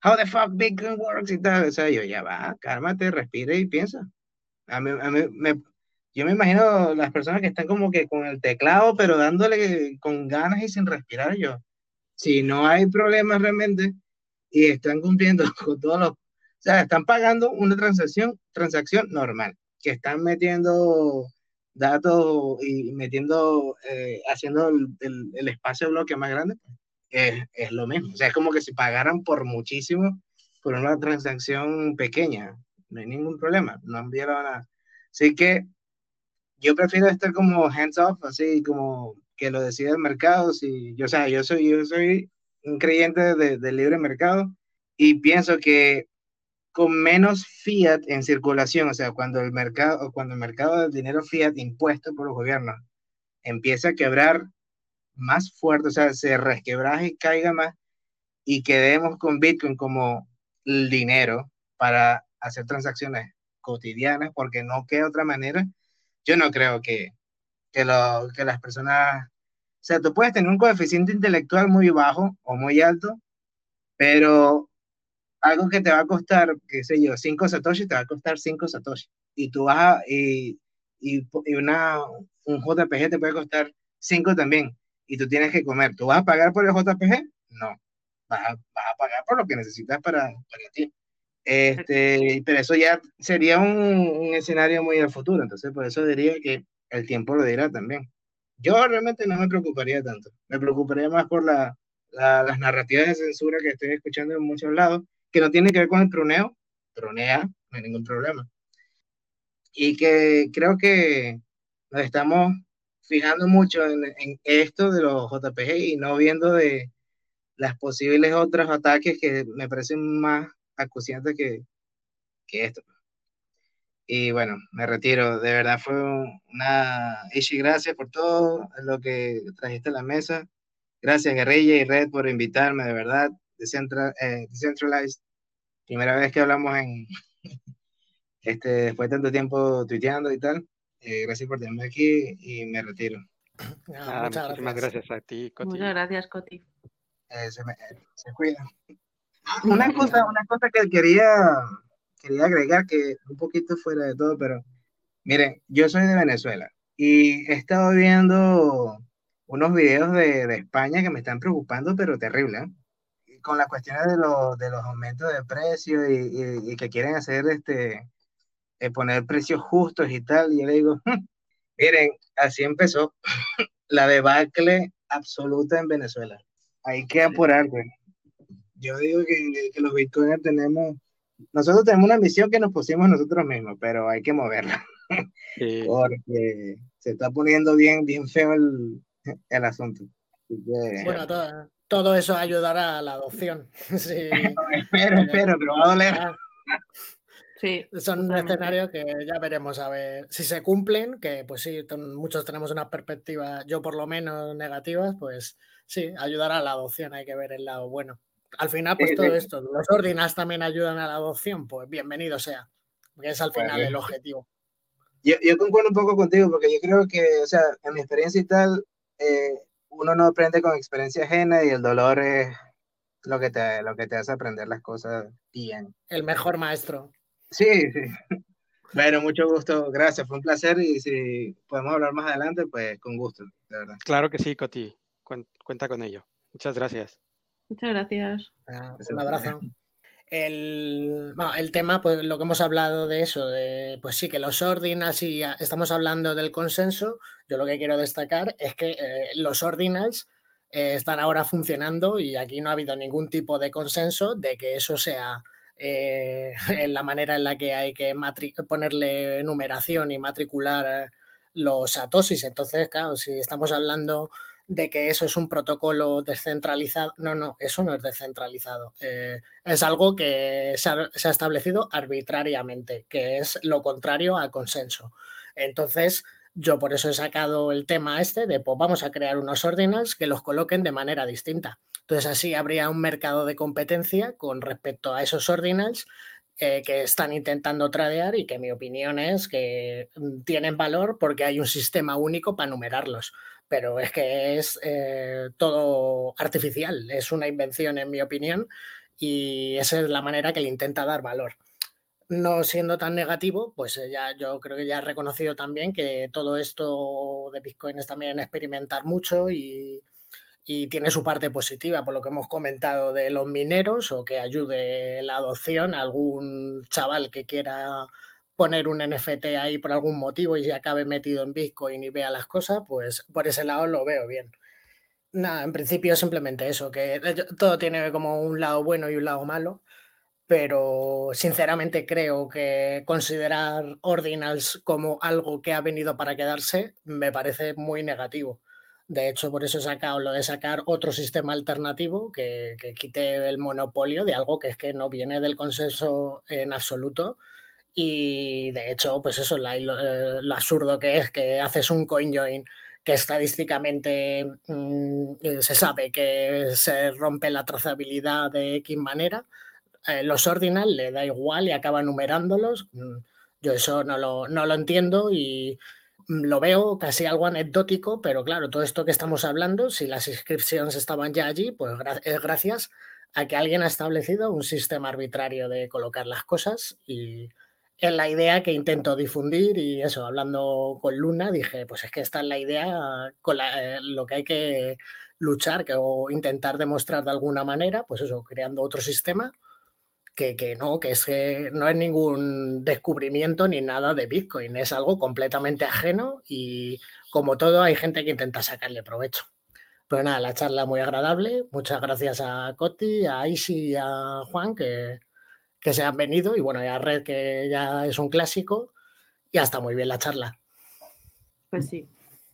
how the fuck Bitcoin works y tal. O sea, yo ya va, cálmate, respire y piensa. A mí, a mí me, yo me imagino las personas que están como que con el teclado, pero dándole con ganas y sin respirar. Yo, si no hay problemas realmente y están cumpliendo con todos los, o sea, están pagando una transacción, transacción normal, que están metiendo datos y metiendo, eh, haciendo el, el, el espacio de bloque más grande, es, es lo mismo. O sea, es como que si pagaran por muchísimo por una transacción pequeña, no hay ningún problema, no han violado nada. Así que yo prefiero estar como hands off, así como que lo decida el mercado. Si, yo, o sea, yo soy, yo soy un creyente del de libre mercado y pienso que con menos fiat en circulación, o sea, cuando el mercado, cuando el mercado del dinero fiat impuesto por los gobiernos empieza a quebrar más fuerte, o sea, se resquebraje y caiga más, y quedemos con Bitcoin como el dinero para hacer transacciones cotidianas, porque no queda otra manera. Yo no creo que, que, lo, que las personas, o sea, tú puedes tener un coeficiente intelectual muy bajo o muy alto, pero algo que te va a costar, qué sé yo, cinco satoshi, te va a costar cinco satoshi. Y tú vas a, y, y, y una, un J P G te puede costar cinco también. Y tú tienes que comer. ¿Tú vas a pagar por el J P G? No. Vas a, vas a pagar por lo que necesitas para, para ti. Este, pero eso ya sería un, un escenario muy al futuro. Entonces, por eso diría que el tiempo lo dirá también. Yo realmente no me preocuparía tanto. Me preocuparía más por la, la, las narrativas de censura que estoy escuchando en muchos lados, que no tiene que ver con el troneo. Tronea, no hay ningún problema. Y que creo que nos estamos fijando mucho en, en esto de los J P G y no viendo de las posibles otros ataques que me parecen más acuciantes que, que esto. Y bueno, me retiro. De verdad fue una... Ishi, gracias por todo lo que trajiste a la mesa. Gracias, Guerrilla y Red, por invitarme, de verdad. Decentral, eh, Decentralized, primera vez que hablamos en este, después de tanto tiempo tuiteando y tal. Eh, gracias por tenerme aquí y me retiro. No, Nada, muchas muchísimas gracias. gracias a ti, Coti. Muchas gracias, Coti. Eh, se, me, eh, se cuidan. Ah, una cosa, una cosa que quería, quería agregar, que un poquito fuera de todo, pero miren, yo soy de Venezuela y he estado viendo unos videos de, de España que me están preocupando, pero terrible, ¿eh? Con las cuestiones de, los de los aumentos de precios y, y, y que quieren hacer este, eh, poner precios justos y tal. Y yo le digo, hm, miren, así empezó la debacle absoluta en Venezuela. Hay que apurar, güey. Yo digo que, que los bitcoiners tenemos, nosotros tenemos una misión que nos pusimos nosotros mismos, pero hay que moverla. Sí. Porque se está poniendo bien, bien feo el, el asunto. Así que, Bueno, todo, todo eso ayudará a la adopción. Sí. espero, espero, pero va a doler. Ah, Sí, son totalmente. escenarios que ya veremos a ver si se cumplen, que pues sí, ton- muchos tenemos unas perspectivas, yo por lo menos negativas, pues sí, ayudará a la adopción, hay que ver el lado bueno. Al final, pues Sí, todo sí. esto, los ordinals también ayudan a la adopción, pues bienvenido sea, porque es al Bueno, final el objetivo. yo, yo concuerdo un poco contigo, porque yo creo que, o sea, en mi experiencia y tal, eh, uno no aprende con experiencia ajena y el dolor es lo que te, lo que te hace aprender las cosas bien. El mejor maestro. Sí, sí. Bueno, mucho gusto, gracias, fue un placer y si podemos hablar más adelante, pues con gusto, de verdad. Claro que sí, Coti. Cuen- Cuenta con ello. Muchas gracias. Muchas gracias. Ah, un abrazo. El, bueno, el tema, pues lo que hemos hablado de eso, de pues sí, que los ordinals, y estamos hablando del consenso, yo lo que quiero destacar es que eh, los ordinals eh, están ahora funcionando y aquí no ha habido ningún tipo de consenso de que eso sea eh, en la manera en la que hay que ponerle numeración y matricular los satoshis. Entonces, claro, si estamos hablando de que eso es un protocolo descentralizado, no, no, eso no es descentralizado. Eh, es algo que se ha, se ha establecido arbitrariamente, que es lo contrario al consenso. Entonces, yo por eso he sacado el tema este de, pues vamos a crear unos ordinals que los coloquen de manera distinta. Entonces, así habría un mercado de competencia con respecto a esos ordinals eh, que están intentando tradear y que mi opinión es que tienen valor porque hay un sistema único para numerarlos. Pero es que es eh, todo artificial, es una invención en mi opinión y esa es la manera que le intenta dar valor. No siendo tan negativo, pues ya yo creo que ya he reconocido también que todo esto de Bitcoin es también experimentar mucho y, y tiene su parte positiva, por lo que hemos comentado de los mineros, o que ayude la adopción a algún chaval que quiera poner un N F T ahí por algún motivo y se acabe metido en Bitcoin y vea las cosas, pues por ese lado lo veo bien. Nada, en principio simplemente eso, que todo tiene como un lado bueno y un lado malo, pero sinceramente creo que considerar Ordinals como algo que ha venido para quedarse me parece muy negativo. De hecho, por eso he sacado lo de sacar otro sistema alternativo que, que quite el monopolio de algo que es que no viene del consenso en absoluto. Y de hecho, pues eso, la, lo, lo absurdo que es que haces un CoinJoin que estadísticamente mmm, se sabe que se rompe la trazabilidad de X manera. Eh, los ordinal le da igual y acaba numerándolos. Yo eso no lo, no lo entiendo y lo veo casi algo anecdótico, pero claro, todo esto que estamos hablando, si las inscripciones estaban ya allí, pues es gracias a que alguien ha establecido un sistema arbitrario de colocar las cosas, y es la idea que intento difundir. Y eso, hablando con Luna, dije, pues es que esta es la idea con la, eh, lo que hay que luchar que, o intentar demostrar de alguna manera, pues eso, creando otro sistema que, que no, que es que no es ningún descubrimiento ni nada de Bitcoin, es algo completamente ajeno y como todo hay gente que intenta sacarle provecho. Pero nada, la charla muy agradable, muchas gracias a Coti, a Isi y a Juan que, que se han venido, y bueno, y a Red, que ya es un clásico, y hasta muy bien la charla. Pues sí.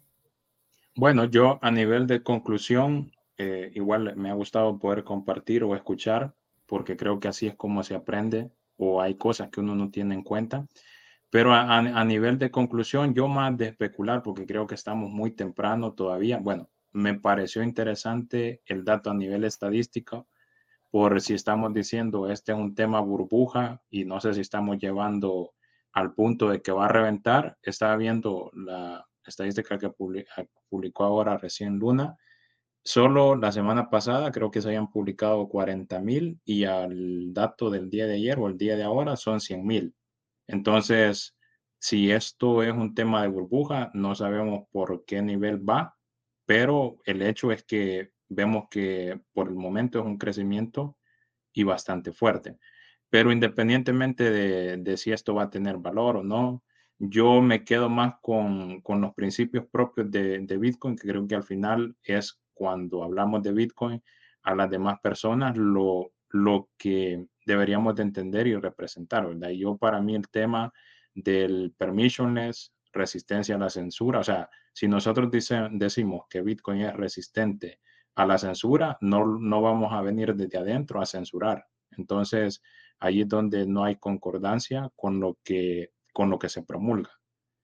Bueno, yo a nivel de conclusión, eh, igual me ha gustado poder compartir o escuchar, porque creo que así es como se aprende, o hay cosas que uno no tiene en cuenta. Pero a, a, a nivel de conclusión, yo más de especular, porque creo que estamos muy temprano todavía. Bueno, me pareció interesante el dato a nivel estadístico, por si estamos diciendo este es un tema burbuja y no sé si estamos llevando al punto de que va a reventar. Estaba viendo la estadística que publica, publicó ahora recién Luna. Solo la semana pasada creo que se habían publicado cuarenta mil y al dato del día de ayer o el día de ahora son cien mil. Entonces, si esto es un tema de burbuja, no sabemos por qué nivel va, pero el hecho es que vemos que por el momento es un crecimiento y bastante fuerte. Pero independientemente de, de si esto va a tener valor o no, yo me quedo más con, con los principios propios de, de Bitcoin, que creo que al final es cuando hablamos de Bitcoin a las demás personas lo, lo que deberíamos de entender y representar, ¿verdad? Y yo, para mí, el tema del permissionless, resistencia a la censura, o sea, si nosotros dice, decimos que Bitcoin es resistente a la censura, no, no vamos a venir desde adentro a censurar. Entonces, ahí es donde no hay concordancia con lo que, con lo que se promulga.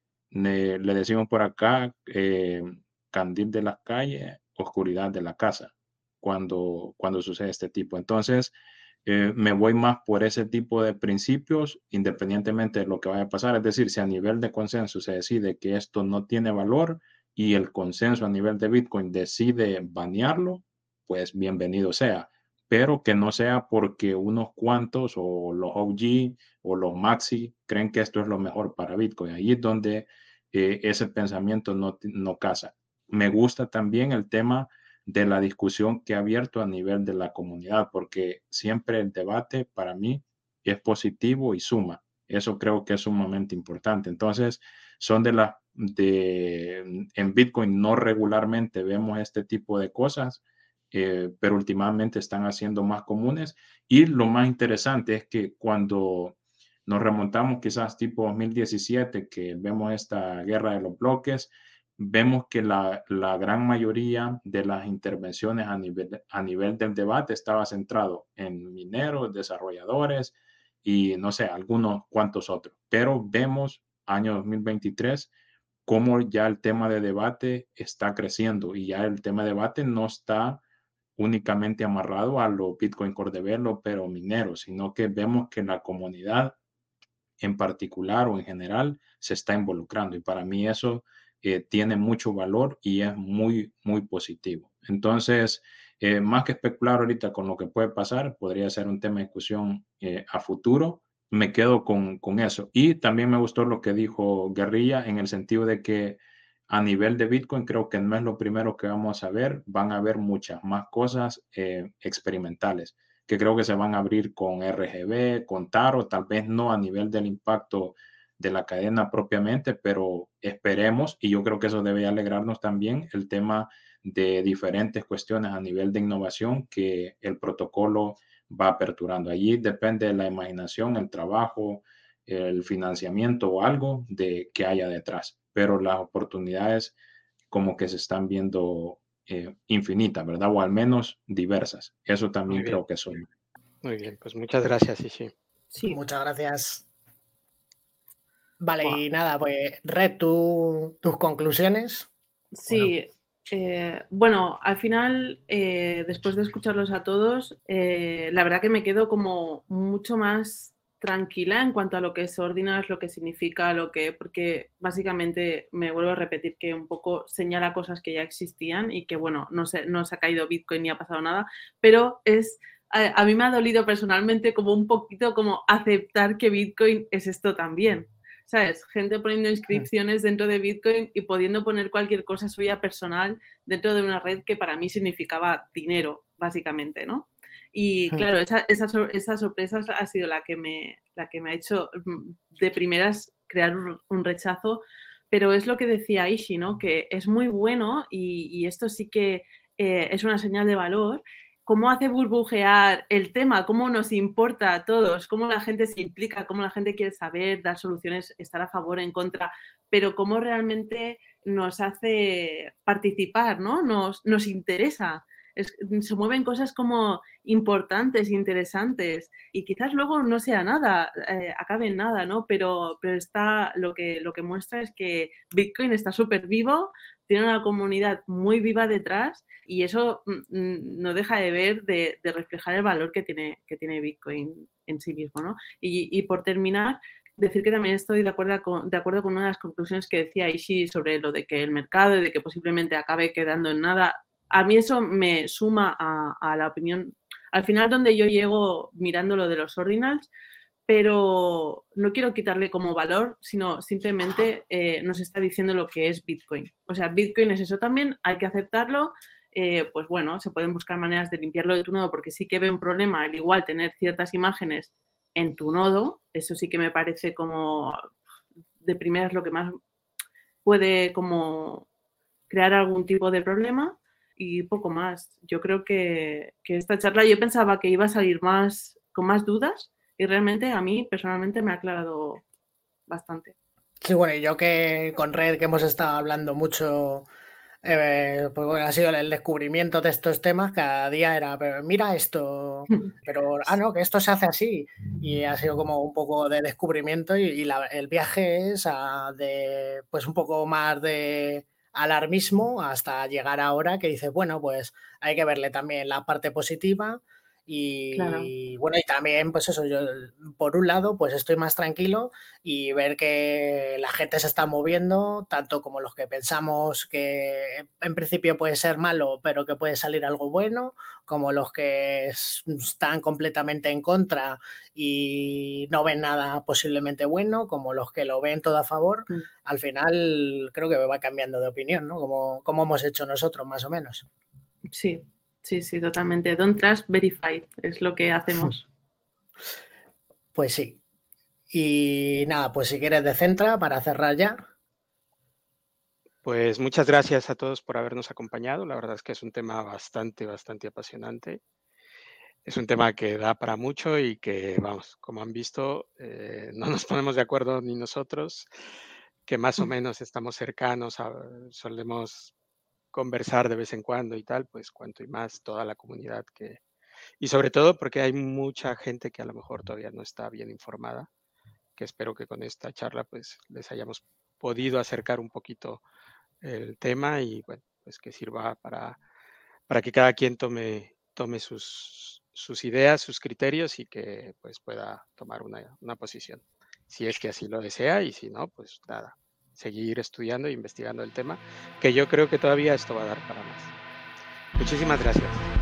Le, le decimos por acá, eh, candil de las calles, oscuridad de la casa, cuando, cuando sucede este tipo. Entonces, eh, me voy más por ese tipo de principios, independientemente de lo que vaya a pasar. Es decir, si a nivel de consenso se decide que esto no tiene valor y el consenso a nivel de Bitcoin decide banearlo, pues bienvenido sea. Pero que no sea porque unos cuantos o los O G o los maxi creen que esto es lo mejor para Bitcoin. Ahí es donde eh, ese pensamiento no, no casa. Me gusta también el tema de la discusión que ha abierto a nivel de la comunidad, porque siempre el debate para mí es positivo y suma. Eso creo que es sumamente importante. Entonces, son de las de en Bitcoin no regularmente vemos este tipo de cosas, eh, pero últimamente están haciendo más comunes. Y lo más interesante es que cuando nos remontamos quizás tipo dos mil diecisiete, que vemos esta guerra de los bloques, vemos que la, la gran mayoría de las intervenciones a nivel, a nivel del debate estaba centrado en mineros, desarrolladores y no sé, algunos cuantos otros. Pero vemos año dos mil veintitrés cómo ya el tema de debate está creciendo y ya el tema de debate no está únicamente amarrado a los Bitcoin Core Developer o mineros, sino que vemos que la comunidad en particular o en general se está involucrando, y para mí eso eh, tiene mucho valor y es muy, muy positivo. Entonces, eh, más que especular ahorita con lo que puede pasar, podría ser un tema de discusión eh, a futuro. Me quedo con, con eso. Y también me gustó lo que dijo Guerrilla en el sentido de que a nivel de Bitcoin creo que no es lo primero que vamos a ver, van a haber muchas más cosas eh, experimentales que creo que se van a abrir con R G B, con Taro, tal vez no a nivel del impacto de la cadena propiamente, pero esperemos, y yo creo que eso debe alegrarnos también, el tema de diferentes cuestiones a nivel de innovación que el protocolo va aperturando. Allí depende de la imaginación, el trabajo, el financiamiento o algo de que haya detrás, pero las oportunidades como que se están viendo eh, infinitas, ¿verdad? O al menos diversas. Eso también creo que son. Muy bien, pues muchas gracias, Ishi. Sí. Muchas gracias. Vale, wow. Y nada, pues Red, ¿tú, tus conclusiones? Sí, bueno, eh, bueno al final, eh, después de escucharlos a todos, eh, la verdad que me quedo como mucho más tranquila en cuanto a lo que es Ordinals, lo que significa, lo que, porque básicamente me vuelvo a repetir que un poco señala cosas que ya existían y que bueno, no se, no se ha caído Bitcoin ni ha pasado nada, pero es, a, a mí me ha dolido personalmente como un poquito como aceptar que Bitcoin es esto también. ¿Sabes? Gente poniendo inscripciones dentro de Bitcoin y pudiendo poner cualquier cosa suya personal dentro de una red que para mí significaba dinero, básicamente, ¿no? Y claro, esa, esa, esa sorpresa ha sido la que, me, la que me ha hecho de primeras crear un rechazo, pero es lo que decía Ishi, ¿no? Que es muy bueno y, y esto sí que eh, es una señal de valor. Cómo hace burbujear el tema, cómo nos importa a todos, cómo la gente se implica, cómo la gente quiere saber, dar soluciones, estar a favor, en contra, pero cómo realmente nos hace participar, ¿no? Nos, nos interesa. Es, se mueven cosas como importantes, interesantes y quizás luego no sea nada, eh, acabe en nada, ¿no? Pero, pero está, lo, que, lo que muestra es que Bitcoin está súper vivo, tiene una comunidad muy viva detrás y eso mm, no deja de ver, de, de reflejar el valor que tiene, que tiene Bitcoin en sí mismo, ¿no? Y, y por terminar, decir que también estoy de acuerdo, con, de acuerdo con una de las conclusiones que decía Ishi sobre lo de que el mercado y de que posiblemente acabe quedando en nada. A mí eso me suma a, a la opinión, al final donde yo llego mirando lo de los ordinals, pero no quiero quitarle como valor, sino simplemente eh, nos está diciendo lo que es Bitcoin. O sea, Bitcoin es eso también, hay que aceptarlo. Eh, pues bueno, se pueden buscar maneras de limpiarlo de tu nodo porque sí que veo un problema, al igual tener ciertas imágenes en tu nodo, eso sí que me parece como de primeras lo que más puede como crear algún tipo de problema y poco más. Yo creo que, que esta charla, yo pensaba que iba a salir más con más dudas y realmente a mí personalmente me ha aclarado bastante. Sí, bueno, y yo que con Red que hemos estado hablando mucho, eh, pues bueno, ha sido el descubrimiento de estos temas, cada día era, pero mira esto, pero, ah, no, que esto se hace así, y ha sido como un poco de descubrimiento y, y la, el viaje es a de, pues un poco más de alarmismo hasta llegar ahora que dices, bueno, pues hay que verle también la parte positiva. Y claro. Bueno, y también, pues eso, yo por un lado, pues estoy más tranquilo y ver que la gente se está moviendo, tanto como los que pensamos que en principio puede ser malo, pero que puede salir algo bueno, como los que están completamente en contra y no ven nada posiblemente bueno, como los que lo ven todo a favor. Mm. Al final creo que va cambiando de opinión, ¿no? Como, como hemos hecho nosotros, más o menos. Sí. Sí, sí, totalmente. Don't trust, verify. Es lo que hacemos. Pues sí. Y nada, pues si quieres de Centra para cerrar ya. Pues muchas gracias a todos por habernos acompañado. La verdad es que es un tema bastante, bastante apasionante. Es un tema que da para mucho y que, vamos, como han visto, eh, no nos ponemos de acuerdo ni nosotros, que más o menos estamos cercanos, a, solemos conversar de vez en cuando y tal, pues cuanto y más toda la comunidad que... Y sobre todo porque hay mucha gente que a lo mejor todavía no está bien informada, que espero que con esta charla pues les hayamos podido acercar un poquito el tema y bueno, pues que sirva para, para que cada quien tome, tome sus, sus ideas, sus criterios y que pues pueda tomar una, una posición, si es que así lo desea y si no, pues nada. Seguir estudiando e investigando el tema, que yo creo que todavía esto va a dar para más. Muchísimas gracias.